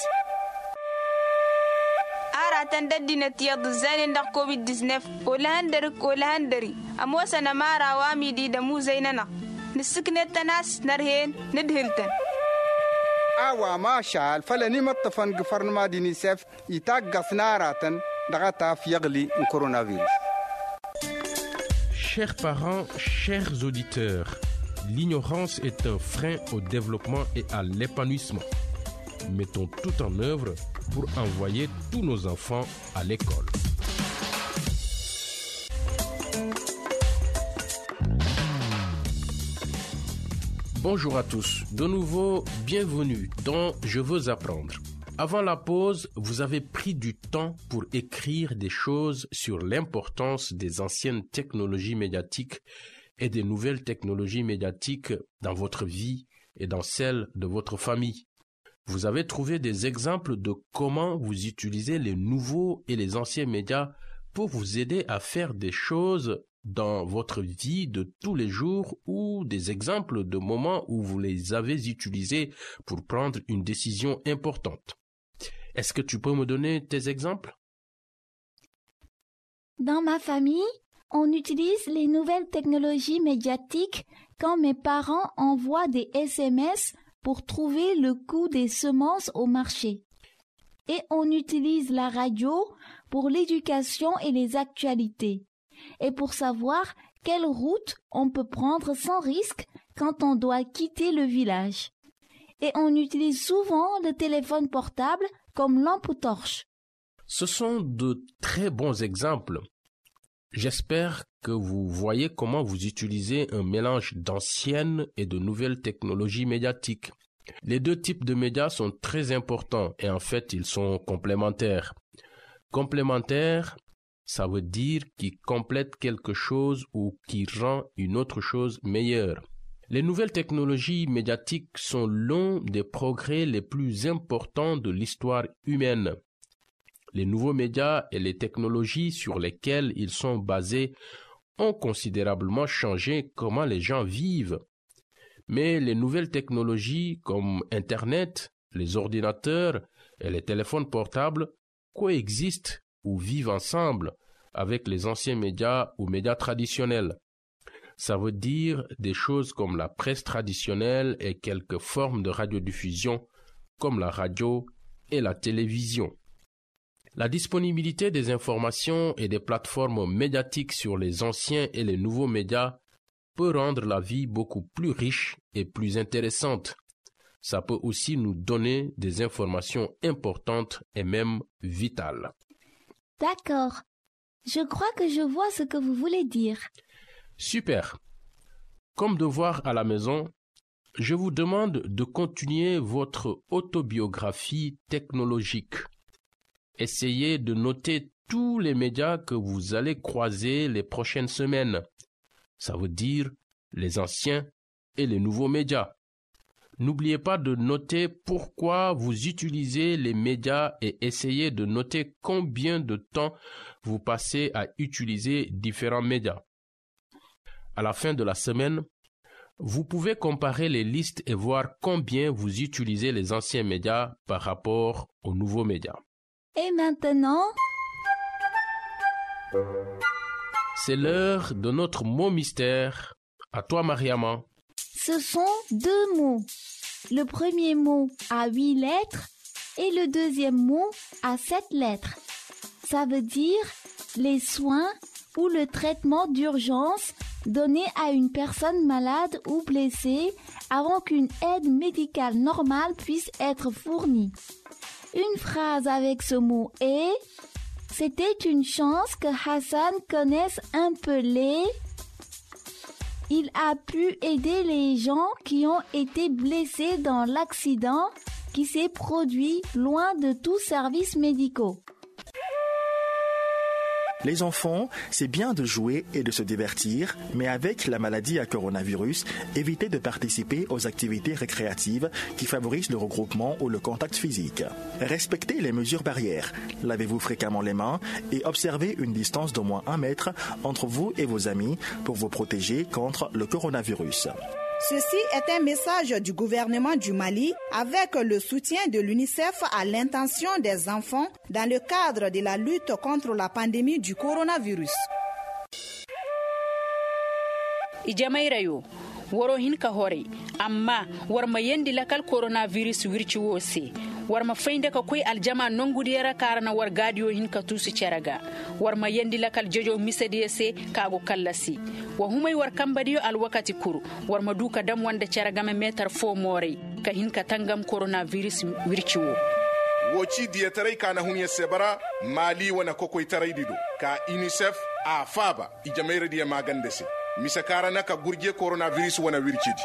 Aratan daddina tiyadu zani ndax covid dix-neuf ko lahandari ko lahandari amo sana mara wami di da mu zainana ni sikne tanas narhen nidhiltan awa ma shal falani mattafan gfarnma di UNICEF itaggas naratan daga taf yagli coronavirus. Chers parents, chers auditeurs, l'ignorance est un frein au développement et à l'épanouissement. Mettons tout en œuvre pour envoyer tous nos enfants à l'école. Bonjour à tous, de nouveau, bienvenue dans Je veux apprendre. Avant la pause, vous avez pris du temps pour écrire des choses sur l'importance des anciennes technologies médiatiques et des nouvelles technologies médiatiques dans votre vie et dans celle de votre famille. Vous avez trouvé des exemples de comment vous utilisez les nouveaux et les anciens médias pour vous aider à faire des choses dans votre vie de tous les jours ou des exemples de moments où vous les avez utilisés pour prendre une décision importante. Est-ce que tu peux me donner tes exemples? Dans ma famille, on utilise les nouvelles technologies médiatiques quand mes parents envoient des S M S pour trouver le coût des semences au marché. Et on utilise la radio pour l'éducation et les actualités. Et pour savoir quelle route on peut prendre sans risque quand on doit quitter le village. Et on utilise souvent le téléphone portable comme lampe torche. Ce sont de très bons exemples. J'espère que vous voyez comment vous utilisez un mélange d'anciennes et de nouvelles technologies médiatiques. Les deux types de médias sont très importants et en fait ils sont complémentaires. Complémentaires, ça veut dire qui complète quelque chose ou qui rend une autre chose meilleure. Les nouvelles technologies médiatiques sont l'un des progrès les plus importants de l'histoire humaine. Les nouveaux médias et les technologies sur lesquelles ils sont basés ont considérablement changé comment les gens vivent. Mais les nouvelles technologies comme Internet, les ordinateurs et les téléphones portables coexistent ou vivent ensemble avec les anciens médias ou médias traditionnels. Ça veut dire des choses comme la presse traditionnelle et quelques formes de radiodiffusion comme la radio et la télévision. La disponibilité des informations et des plateformes médiatiques sur les anciens et les nouveaux médias peut rendre la vie beaucoup plus riche et plus intéressante. Ça peut aussi nous donner des informations importantes et même vitales. D'accord. Je crois que je vois ce que vous voulez dire. Super. Comme devoir à la maison, je vous demande de continuer votre autobiographie technologique. Essayez de noter tous les médias que vous allez croiser les prochaines semaines. Ça veut dire les anciens et les nouveaux médias. N'oubliez pas de noter pourquoi vous utilisez les médias et essayez de noter combien de temps vous passez à utiliser différents médias. À la fin de la semaine, vous pouvez comparer les listes et voir combien vous utilisez les anciens médias par rapport aux nouveaux médias. Et maintenant, c'est l'heure de notre mot mystère. À toi, Mariama. Ce sont deux mots. Le premier mot a huit lettres et le deuxième mot a sept lettres. Ça veut dire les soins ou le traitement d'urgence donné à une personne malade ou blessée avant qu'une aide médicale normale puisse être fournie. Une phrase avec ce mot est « C'était une chance que Hassan connaisse un peu les... » Il a pu aider les gens qui ont été blessés dans l'accident qui s'est produit loin de tous services médicaux. Les enfants, c'est bien de jouer et de se divertir, mais avec la maladie à coronavirus, évitez de participer aux activités récréatives qui favorisent le regroupement ou le contact physique. Respectez les mesures barrières, lavez-vous fréquemment les mains et observez une distance d'au moins un mètre entre vous et vos amis pour vous protéger contre le coronavirus. Ceci est un message du gouvernement du Mali avec le soutien de l'UNICEF à l'intention des enfants dans le cadre de la lutte contre la pandémie du coronavirus. Ijamairayo, woro hin ka hore, amma war mayendi lakal coronavirus wirci wose. warma faynde ka koy aljama nongudiyara karana war gadiyo hin ka tusi ceraga warma yendila kal jojo misediye se kago kallasi wa humay war kambadiyo al wakati kuru warma duka dam wanda ceraga me metar fo more ka hin ka tangam coronavirus wirciwo woci diyatarai kana hunya sebara mali wana kokoi tarai dido ka unicef a faba ijamaire diya magandese misakara naka gurje coronavirus wana wircidi.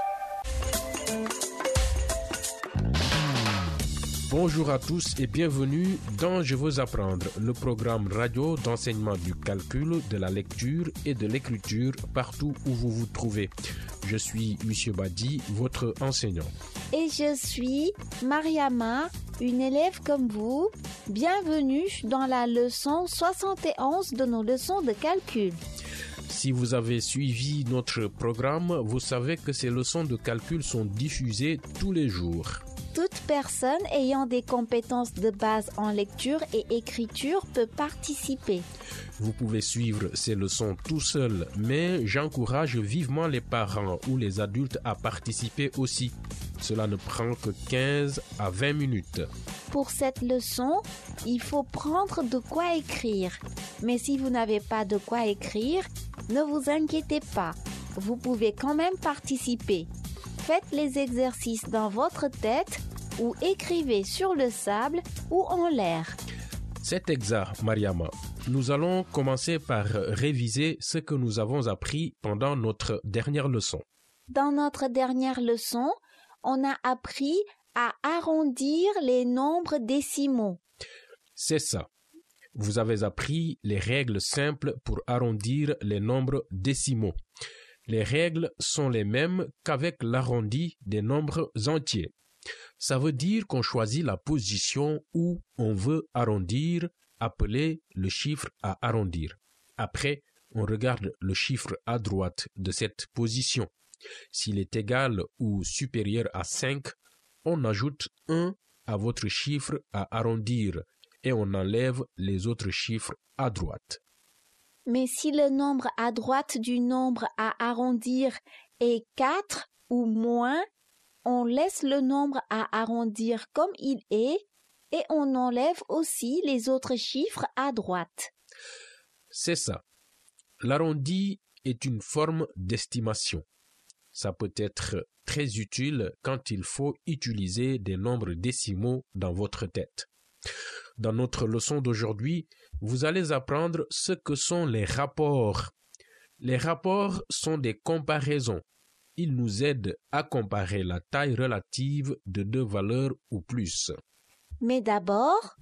Bonjour à tous et bienvenue dans Je veux apprendre, le programme radio d'enseignement du calcul, de la lecture et de l'écriture partout où vous vous trouvez. Je suis Monsieur Badi, votre enseignant. Et je suis Mariama, une élève comme vous. Bienvenue dans la leçon soixante et onze de nos leçons de calcul. Si vous avez suivi notre programme, vous savez que ces leçons de calcul sont diffusées tous les jours. Toute personne ayant des compétences de base en lecture et écriture peut participer. Vous pouvez suivre ces leçons tout seul, mais j'encourage vivement les parents ou les adultes à participer aussi. Cela ne prend que quinze à vingt minutes. Pour cette leçon, il faut prendre de quoi écrire. Mais si vous n'avez pas de quoi écrire, ne vous inquiétez pas. Vous pouvez quand même participer. Faites les exercices dans votre tête ou écrivez sur le sable ou en l'air. C'est exact, Mariama. Nous allons commencer par réviser ce que nous avons appris pendant notre dernière leçon. Dans notre dernière leçon, on a appris à arrondir les nombres décimaux. C'est ça. Vous avez appris les règles simples pour arrondir les nombres décimaux. Les règles sont les mêmes qu'avec l'arrondi des nombres entiers. Ça veut dire qu'on choisit la position où on veut arrondir, appelé le chiffre à arrondir. Après, on regarde le chiffre à droite de cette position. S'il est égal ou supérieur à cinq, on ajoute un à votre chiffre à arrondir et on enlève les autres chiffres à droite. Mais si le nombre à droite du nombre à arrondir est quatre ou moins, on laisse le nombre à arrondir comme il est et on enlève aussi les autres chiffres à droite. C'est ça. L'arrondi est une forme d'estimation. Ça peut être très utile quand il faut utiliser des nombres décimaux dans votre tête. Dans notre leçon d'aujourd'hui, vous allez apprendre ce que sont les rapports. Les rapports sont des comparaisons. Ils nous aident à comparer la taille relative de deux valeurs ou plus. Mais d'abord,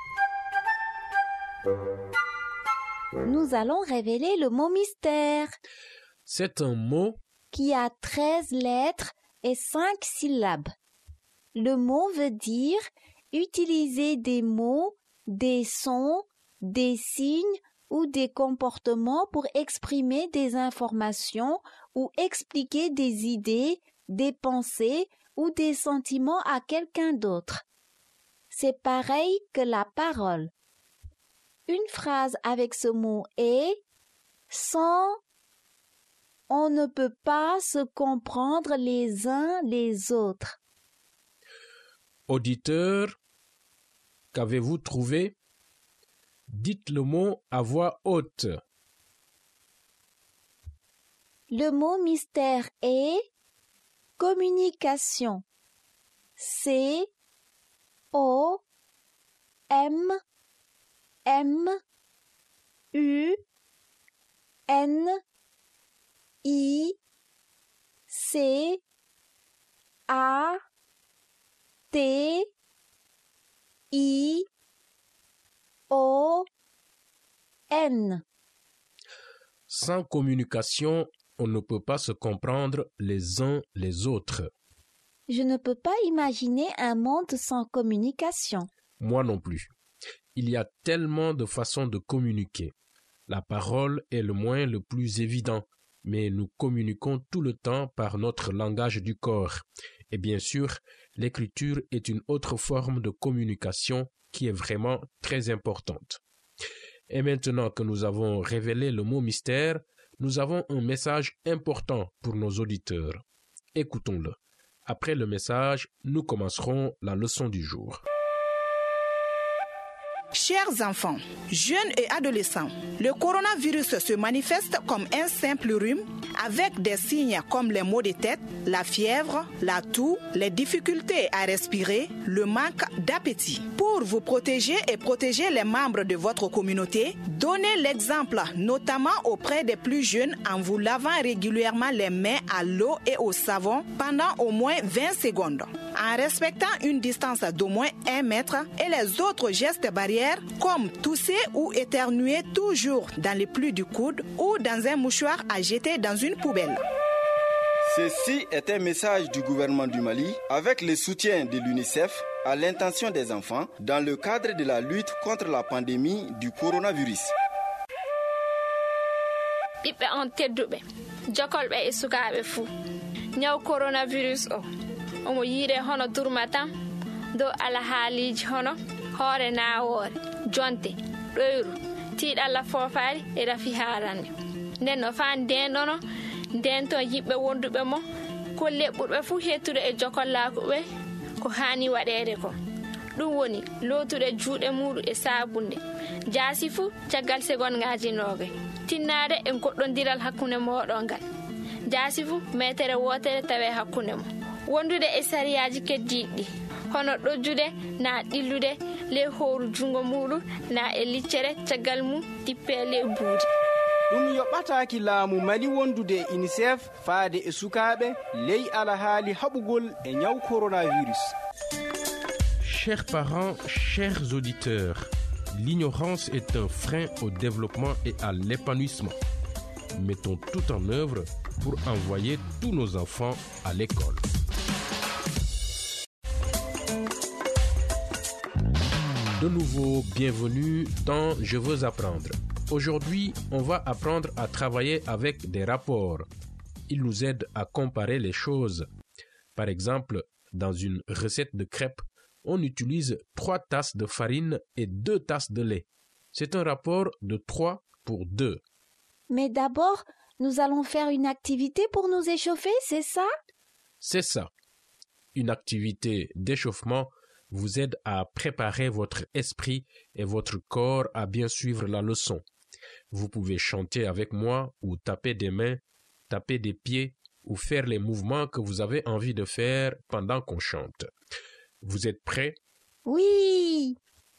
nous allons révéler le mot mystère. C'est un mot qui a treize lettres et cinq syllabes. Le mot veut dire utiliser des mots, des sons, des signes ou des comportements pour exprimer des informations ou expliquer des idées, des pensées ou des sentiments à quelqu'un d'autre. C'est pareil que la parole. Une phrase avec ce mot est « sans ». On ne peut pas se comprendre les uns les autres. Auditeur, qu'avez-vous trouvé? Dites le mot à voix haute. Le mot mystère est communication. C O M M U N I C A T I O N. Sans communication, on ne peut pas se comprendre les uns les autres. Je ne peux pas imaginer un monde sans communication. Moi non plus. Il y a tellement de façons de communiquer. La parole est le moyen le plus évident, mais nous communiquons tout le temps par notre langage du corps. Et bien sûr, l'écriture est une autre forme de communication qui est vraiment très importante. Et maintenant que nous avons révélé le mot mystère, nous avons un message important pour nos auditeurs. Écoutons-le. Après le message, nous commencerons la leçon du jour. Chers enfants, jeunes et adolescents, le coronavirus se manifeste comme un simple rhume avec des signes comme les maux de tête, la fièvre, la toux, les difficultés à respirer, le manque d'appétit. Pour vous protéger et protéger les membres de votre communauté, donnez l'exemple notamment auprès des plus jeunes en vous lavant régulièrement les mains à l'eau et au savon pendant au moins vingt secondes, en respectant une distance d'au moins un mètre et les autres gestes barrières comme tousser ou éternuer toujours dans les plis du coude ou dans un mouchoir à jeter dans une poubelle. Ceci est un message du gouvernement du Mali avec le soutien de l'UNICEF à l'intention des enfants dans le cadre de la lutte contre la pandémie du coronavirus. ɓiɓɓe on tedduɓe jokolɓe e sukaaɓe fuu ñaw coronavirus o omo yiire hono durmatan dow alahaaliji hono hoore naawoore jonte ɗoyru tiiɗalla foofaari e rafi haarande nden no faa ndenɗono nden to yimɓe wonduɓe mo kolle ɓurɓe fuu hettude e jokollaaku ɓe ko haani waɗeede ko ɗum woni lootude juuɗe muɗum e saabunde jaasi fuu caggal segonŋaaji nooga tinnaade e goɗɗondiral hakkunde mooɗon ngal jaasi fuu metere wootere tawee hakkunde mo wondude e sariyaaji keddiiɗi ɗi hono ɗojjude naa ɗillude ley hooru junngo muɗum naa e liccere caggal mum tippee ley buudi ɗum yoɓɓataaki laamu mali wondude e unicef faade e sukaaɓe ley alahaali haɓugol e ñaw coronavirus. Chers parents, chers auditeurs, l'ignorance est un frein au développement et à l'épanouissement. Mettons tout en œuvre pour envoyer tous nos enfants à l'école. De nouveau, bienvenue dans Je veux apprendre. Aujourd'hui, on va apprendre à travailler avec des rapports. Ils nous aident à comparer les choses. Par exemple, dans une recette de crêpes, on utilise trois tasses de farine et deux tasses de lait. C'est un rapport de trois pour deux. Mais d'abord, nous allons faire une activité pour nous échauffer, c'est ça? C'est ça. Une activité d'échauffement vous aide à préparer votre esprit et votre corps à bien suivre la leçon. Vous pouvez chanter avec moi ou taper des mains, taper des pieds ou faire les mouvements que vous avez envie de faire pendant qu'on chante. Vous êtes prêts? Oui!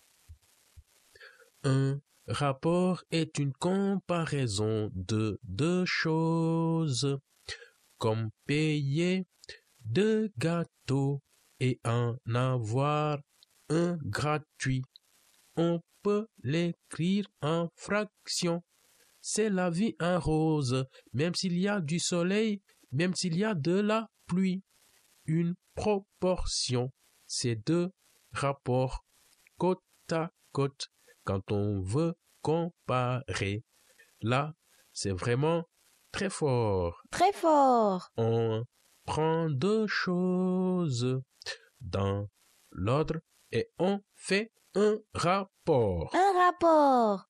Un rapport est une comparaison de deux choses, comme payer deux gâteaux et en avoir un gratuit. On peut l'écrire en fractions. C'est la vie en rose, même s'il y a du soleil, même s'il y a de la pluie. Une proportion, c'est deux rapports côte à côte quand on veut comparer. Là, c'est vraiment très fort. Très fort. On prend deux choses dans l'ordre et on fait un rapport. Un rapport.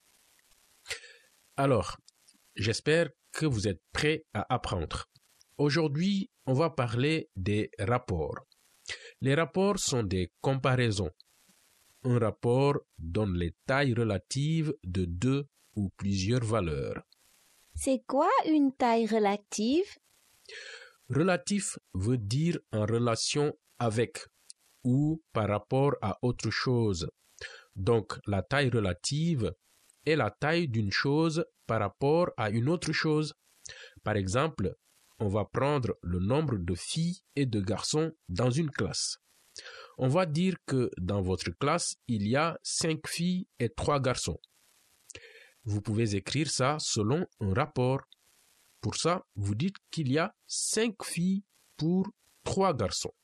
Alors, j'espère que vous êtes prêts à apprendre. Aujourd'hui, on va parler des rapports. Les rapports sont des comparaisons. Un rapport donne les tailles relatives de deux ou plusieurs valeurs. C'est quoi une taille relative? Relatif veut dire en relation avec ou par rapport à autre chose. Donc, la taille relative est la taille d'une chose par rapport à une autre chose. Par exemple, on va prendre le nombre de filles et de garçons dans une classe. On va dire que dans votre classe, il y a cinq filles et trois garçons. Vous pouvez écrire ça selon un rapport. Pour ça, vous dites qu'il y a cinq filles pour trois garçons.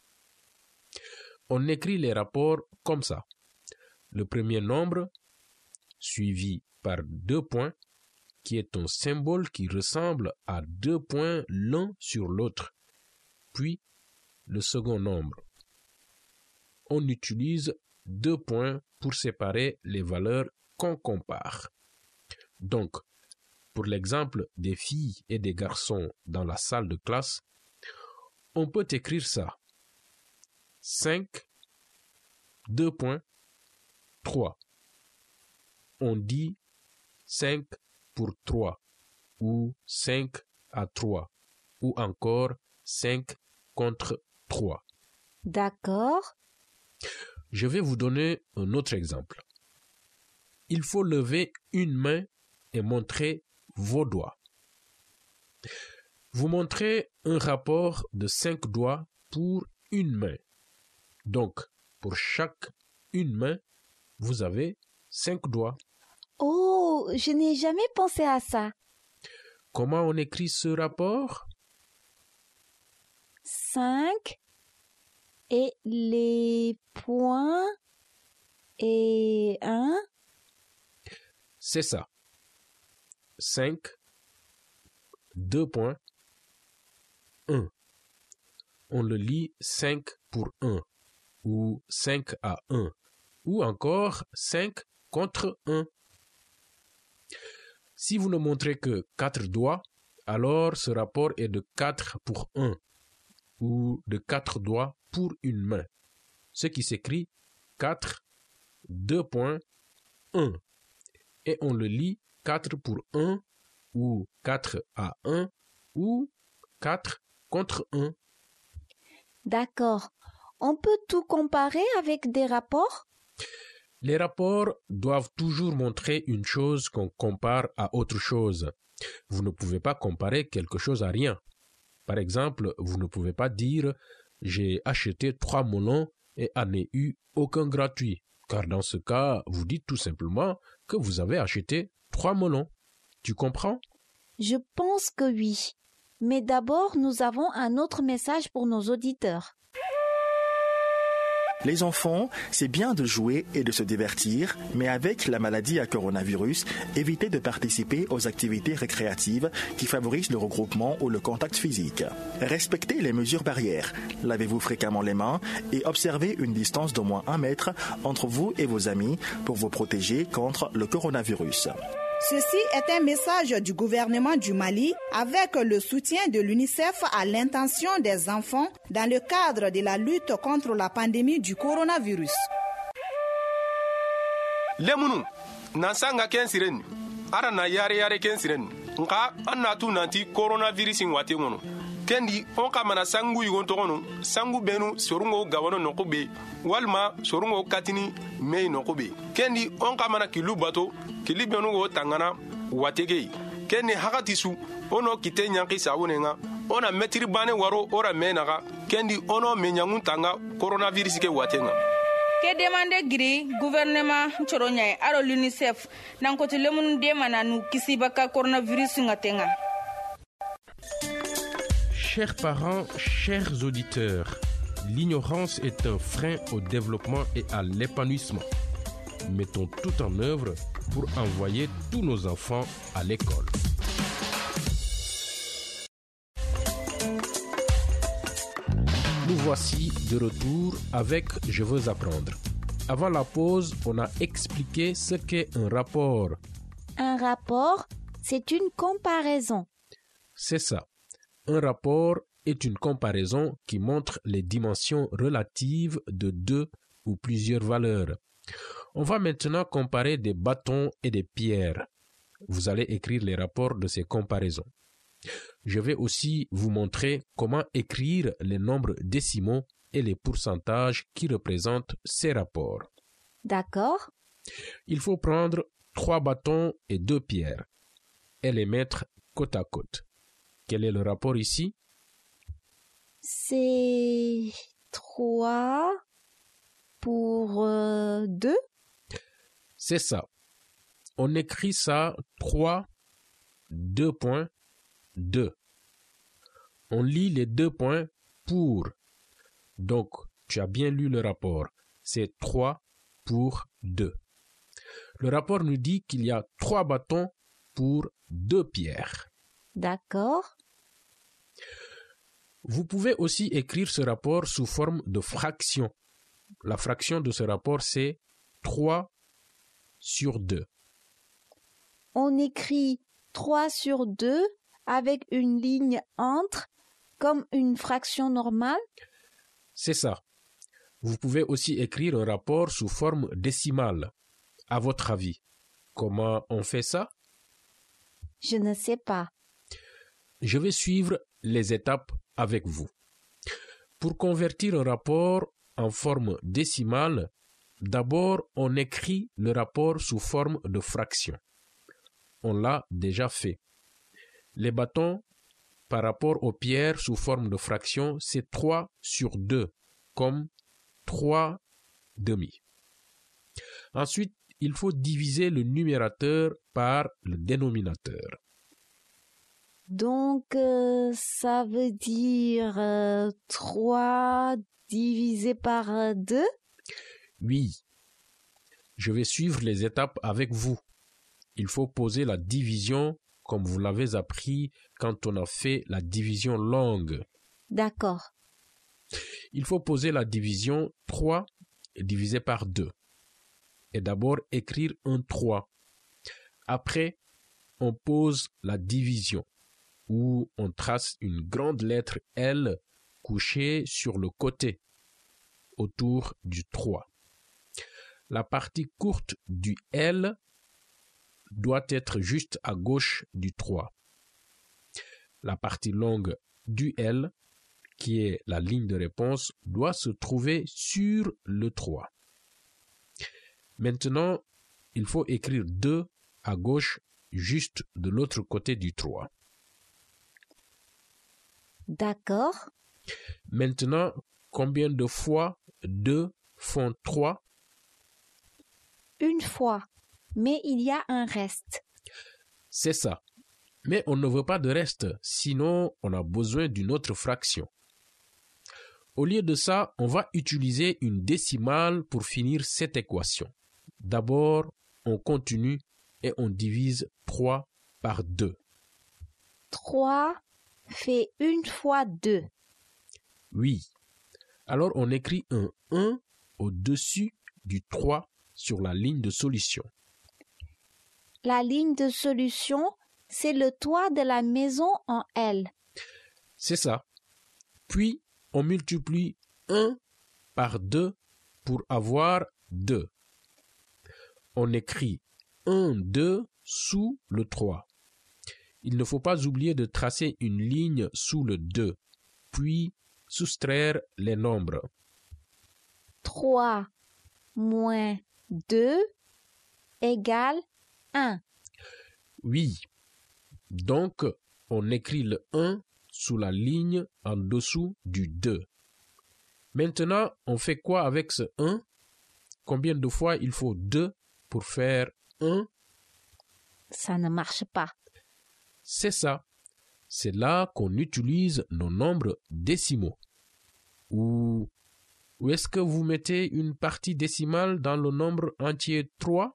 On écrit les rapports comme ça. Le premier nombre, suivi par deux points, qui est un symbole qui ressemble à deux points l'un sur l'autre. Puis, le second nombre. On utilise deux points pour séparer les valeurs qu'on compare. Donc, pour l'exemple des filles et des garçons dans la salle de classe, on peut écrire ça. cinq, deux points, trois. on dit cinq pour trois ou cinq à trois ou encore cinq contre trois. D'accord. Je vais vous donner un autre exemple. Il faut lever une main et montrer vos doigts. Vous montrez un rapport de cinq doigts pour une main. Donc, pour chaque une main, vous avez cinq doigts. Oh, je n'ai jamais pensé à ça. Comment on écrit ce rapport? cinq et les points et un. C'est ça. cinq, deux points, un. On le lit cinq pour un, ou cinq à un, ou encore cinq contre un. Si vous ne montrez que quatre doigts, alors ce rapport est de quatre pour un, ou de quatre doigts pour une main, ce qui s'écrit quatre, deux points, un. Et on le lit quatre pour un, ou quatre à un, ou quatre contre un. D'accord. On peut tout comparer avec des rapports? Les rapports doivent toujours montrer une chose qu'on compare à autre chose. Vous ne pouvez pas comparer quelque chose à rien. Par exemple, vous ne pouvez pas dire « j'ai acheté trois melons et en ai eu aucun gratuit », car dans ce cas, vous dites tout simplement que vous avez acheté trois melons. Tu comprends? Je pense que oui. Mais d'abord, nous avons un autre message pour nos auditeurs. Les enfants, c'est bien de jouer et de se divertir, mais avec la maladie à coronavirus, évitez de participer aux activités récréatives qui favorisent le regroupement ou le contact physique. Respectez les mesures barrières, lavez-vous fréquemment les mains et observez une distance d'au moins un mètre entre vous et vos amis pour vous protéger contre le coronavirus. Ceci est un message du gouvernement du Mali avec le soutien de l'UNICEF à l'intention des enfants dans le cadre de la lutte contre la pandémie du coronavirus. Lemunu, nansanga kensiren, ara na yare yare kensiren, nka anatu nanti coronavirus ngwate ngono. Kendi onka mana sangu yugon togono, sangu benu sorungo gawano nokobe, walma sorungo katini mei nokobe. Kendi onka mana kilu bato, kili benu go tangana watege. Kendi hakatisu, ono kite nyanki sawunenga, ona metri bane waro ora menaga, kendi ono menyangun tanga coronavirus ke watenga. Ke demande giri gouvernement choronya aro l'UNICEF nan ko lemun demana nu kisibaka coronavirus ngatenga. Chers parents, chers auditeurs, l'ignorance est un frein au développement et à l'épanouissement. Mettons tout en œuvre pour envoyer tous nos enfants à l'école. Nous voici de retour avec Je veux apprendre. Avant la pause, on a expliqué ce qu'est un rapport. Un rapport, c'est une comparaison. C'est ça. Un rapport est une comparaison qui montre les dimensions relatives de deux ou plusieurs valeurs. On va maintenant comparer des bâtons et des pierres. Vous allez écrire les rapports de ces comparaisons. Je vais aussi vous montrer comment écrire les nombres décimaux et les pourcentages qui représentent ces rapports. D'accord. Il faut prendre trois bâtons et deux pierres et les mettre côte à côte. Quel est le rapport ici? C'est trois pour euh, deux. C'est ça. On écrit ça trois, deux points, deux. On lit les deux points pour. Donc, tu as bien lu le rapport. C'est trois pour deux. Le rapport nous dit qu'il y a trois bâtons pour deux pierres. D'accord. Vous pouvez aussi écrire ce rapport sous forme de fraction. La fraction de ce rapport, c'est trois sur deux. On écrit trois sur deux avec une ligne entre, comme une fraction normale? C'est ça. Vous pouvez aussi écrire un rapport sous forme décimale. À votre avis, Comment on fait ça? Je ne sais pas. Je vais suivre les étapes avec vous. Pour convertir un rapport en forme décimale, d'abord on écrit le rapport sous forme de fraction. On l'a déjà fait. Les bâtons par rapport aux pierres sous forme de fraction, c'est trois sur deux, comme trois demi. Ensuite, il faut diviser le numérateur par le dénominateur. Donc, euh, ça veut dire euh, trois divisé par euh, deux? Oui. Je vais suivre les étapes avec vous. Il faut poser la division comme vous l'avez appris quand on a fait la division longue. D'accord. Il faut poser la division trois divisé par deux. Et d'abord écrire un trois. Après, on pose la division, où on trace une grande lettre L couchée sur le côté, autour du trois. La partie courte du L doit être juste à gauche du trois. La partie longue du L, qui est la ligne de réponse, doit se trouver sur le trois. Maintenant, il faut écrire deux à gauche, juste de l'autre côté du trois. D'accord. Maintenant, combien de fois deux font trois? Une fois, mais il y a un reste. C'est ça. Mais on ne veut pas de reste, sinon on a besoin d'une autre fraction. Au lieu de ça, on va utiliser une décimale pour finir cette équation. D'abord, on continue et on divise trois par deux. trois fait une fois deux. Oui. Alors on écrit un un au-dessus du trois sur la ligne de solution. La ligne de solution, c'est le toit de la maison en L. C'est ça. Puis, on multiplie un par deux pour avoir deux. On écrit un, deux sous le trois. Il ne faut pas oublier de tracer une ligne sous le deux, puis soustraire les nombres. trois moins deux égale un. Oui. Donc, on écrit le un sous la ligne en dessous du deux. Maintenant, on fait quoi avec ce un? Combien de fois il faut deux pour faire un? Ça ne marche pas. C'est ça. C'est là qu'on utilise nos nombres décimaux. Ou, ou est-ce que vous mettez une partie décimale dans le nombre entier trois?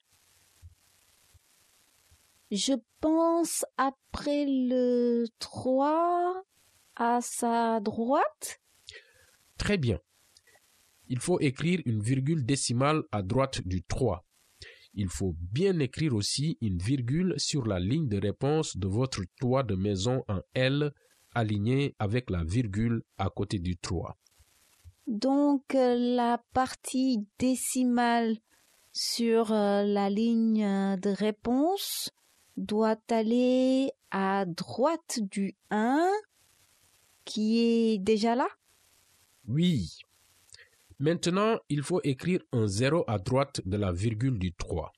Je pense après le trois à sa droite. Très bien. Il faut écrire une virgule décimale à droite du trois. Il faut bien écrire aussi une virgule sur la ligne de réponse de votre toit de maison en L, aligné avec la virgule à côté du trois. Donc, la partie décimale sur la ligne de réponse doit aller à droite du un, qui est déjà là? Oui. Maintenant, il faut écrire un zéro à droite de la virgule du trois.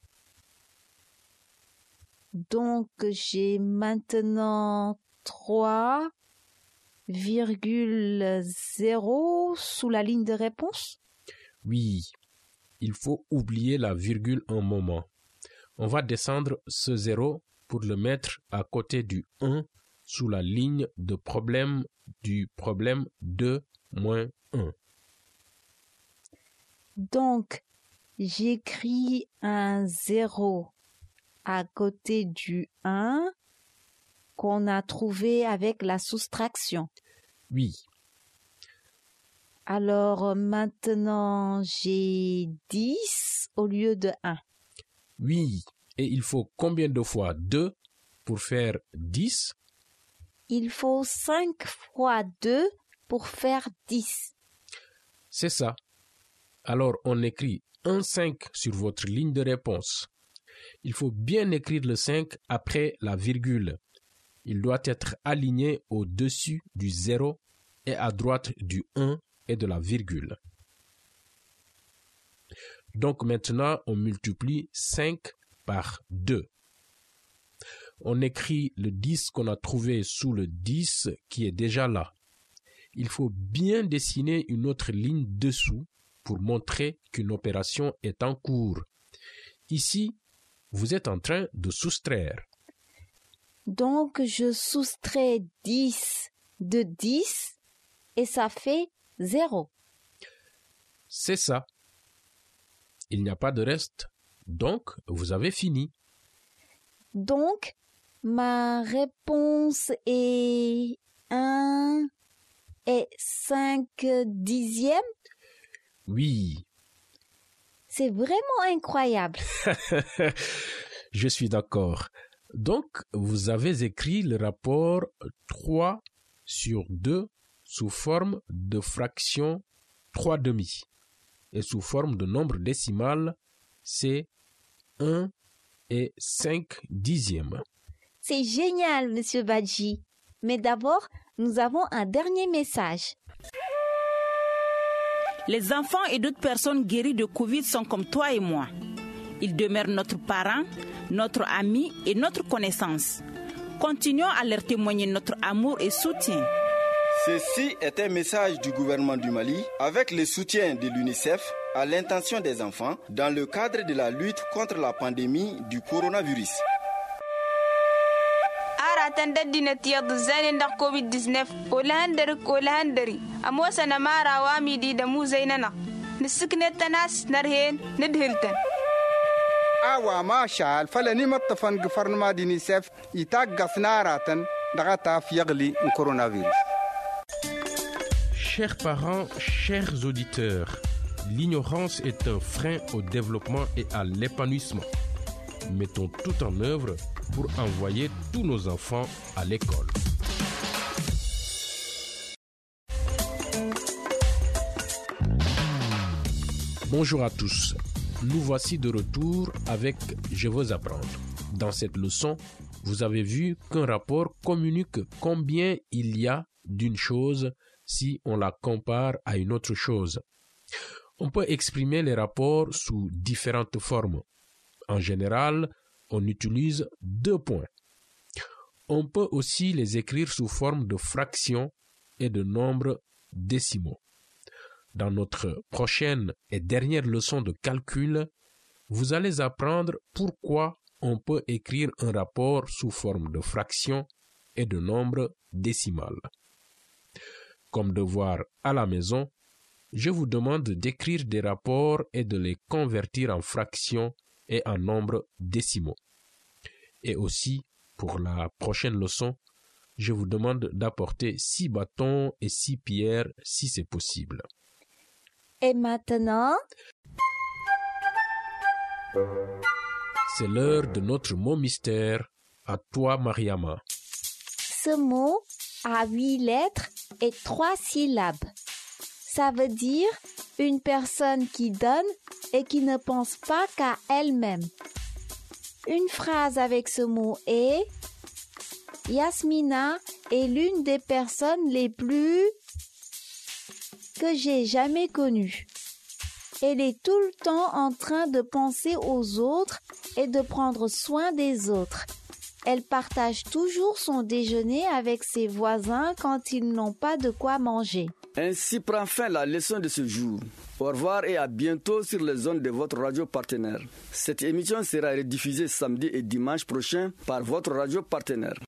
Donc, j'ai maintenant trois virgule zéro sous la ligne de réponse? Oui. Il faut oublier la virgule un moment. On va descendre ce zéro pour le mettre à côté du un sous la ligne de problème du problème deux moins un. Donc, j'écris un zéro à côté du un qu'on a trouvé avec la soustraction. Oui. Alors maintenant, j'ai dix au lieu de un. Oui. Et il faut combien de fois deux pour faire dix? Il faut cinq fois deux pour faire dix. C'est ça. Alors on écrit un cinq sur votre ligne de réponse. Il faut bien écrire le cinq après la virgule. Il doit être aligné au-dessus du zéro et à droite du un et de la virgule. Donc maintenant, on multiplie cinq par deux. On écrit le dix qu'on a trouvé sous le dix qui est déjà là. Il faut bien dessiner une autre ligne dessous pour montrer qu'une opération est en cours. Ici, vous êtes en train de soustraire. Donc, je soustrais dix de dix et ça fait zéro. C'est ça. Il n'y a pas de reste. Donc, vous avez fini. Donc, ma réponse est un et cinq dixièmes? Oui. C'est vraiment incroyable. Je suis d'accord. Donc, vous avez écrit le rapport trois sur deux sous forme de fraction trois demi. Et sous forme de nombre décimal, c'est un et cinq dixièmes. C'est génial, Monsieur Badji. Mais d'abord, nous avons un dernier message. Les enfants et d'autres personnes guéries de Covid sont comme toi et moi. Ils demeurent notre parent, notre ami et notre connaissance. Continuons à leur témoigner notre amour et soutien. Ceci est un message du gouvernement du Mali avec le soutien de l'UNICEF à l'intention des enfants dans le cadre de la lutte contre la pandémie du coronavirus. Tandadina tiyadu zani ndak covid dix-neuf olahandari olahandari amosa na mara wami di da mu zainana nisikne tanas narhen nidhiltan awa ma shal falani mattafan gfarnma di unicef itaqas naratan dagata fiagli coronavirus. Chers parents, chers auditeurs, l'ignorance est un frein au développement et à l'épanouissement. Mettons tout en œuvre pour envoyer tous nos enfants à l'école. Bonjour à tous. Nous voici de retour avec Je veux apprendre. Dans cette leçon, vous avez vu qu'un rapport communique combien il y a d'une chose si on la compare à une autre chose. On peut exprimer les rapports sous différentes formes. En général, on utilise deux points. On peut aussi les écrire sous forme de fractions et de nombres décimaux. Dans notre prochaine et dernière leçon de calcul, vous allez apprendre pourquoi on peut écrire un rapport sous forme de fractions et de nombres décimales. Comme devoir à la maison, je vous demande d'écrire des rapports et de les convertir en fractions et en nombres décimaux. Et aussi, pour la prochaine leçon, je vous demande d'apporter six bâtons et six pierres si c'est possible. Et maintenant, c'est l'heure de notre mot mystère. À toi, Mariama. Ce mot a huit lettres et trois syllabes. Ça veut dire une personne qui donne et qui ne pense pas qu'à elle-même. Une phrase avec ce mot est « Yasmina est l'une des personnes les plus que j'ai jamais connues. Elle est tout le temps en train de penser aux autres et de prendre soin des autres. Elle partage toujours son déjeuner avec ses voisins quand ils n'ont pas de quoi manger. » Ainsi prend fin la leçon de ce jour. Au revoir et à bientôt sur les ondes de votre radio partenaire. Cette émission sera rediffusée samedi et dimanche prochain par votre radio partenaire.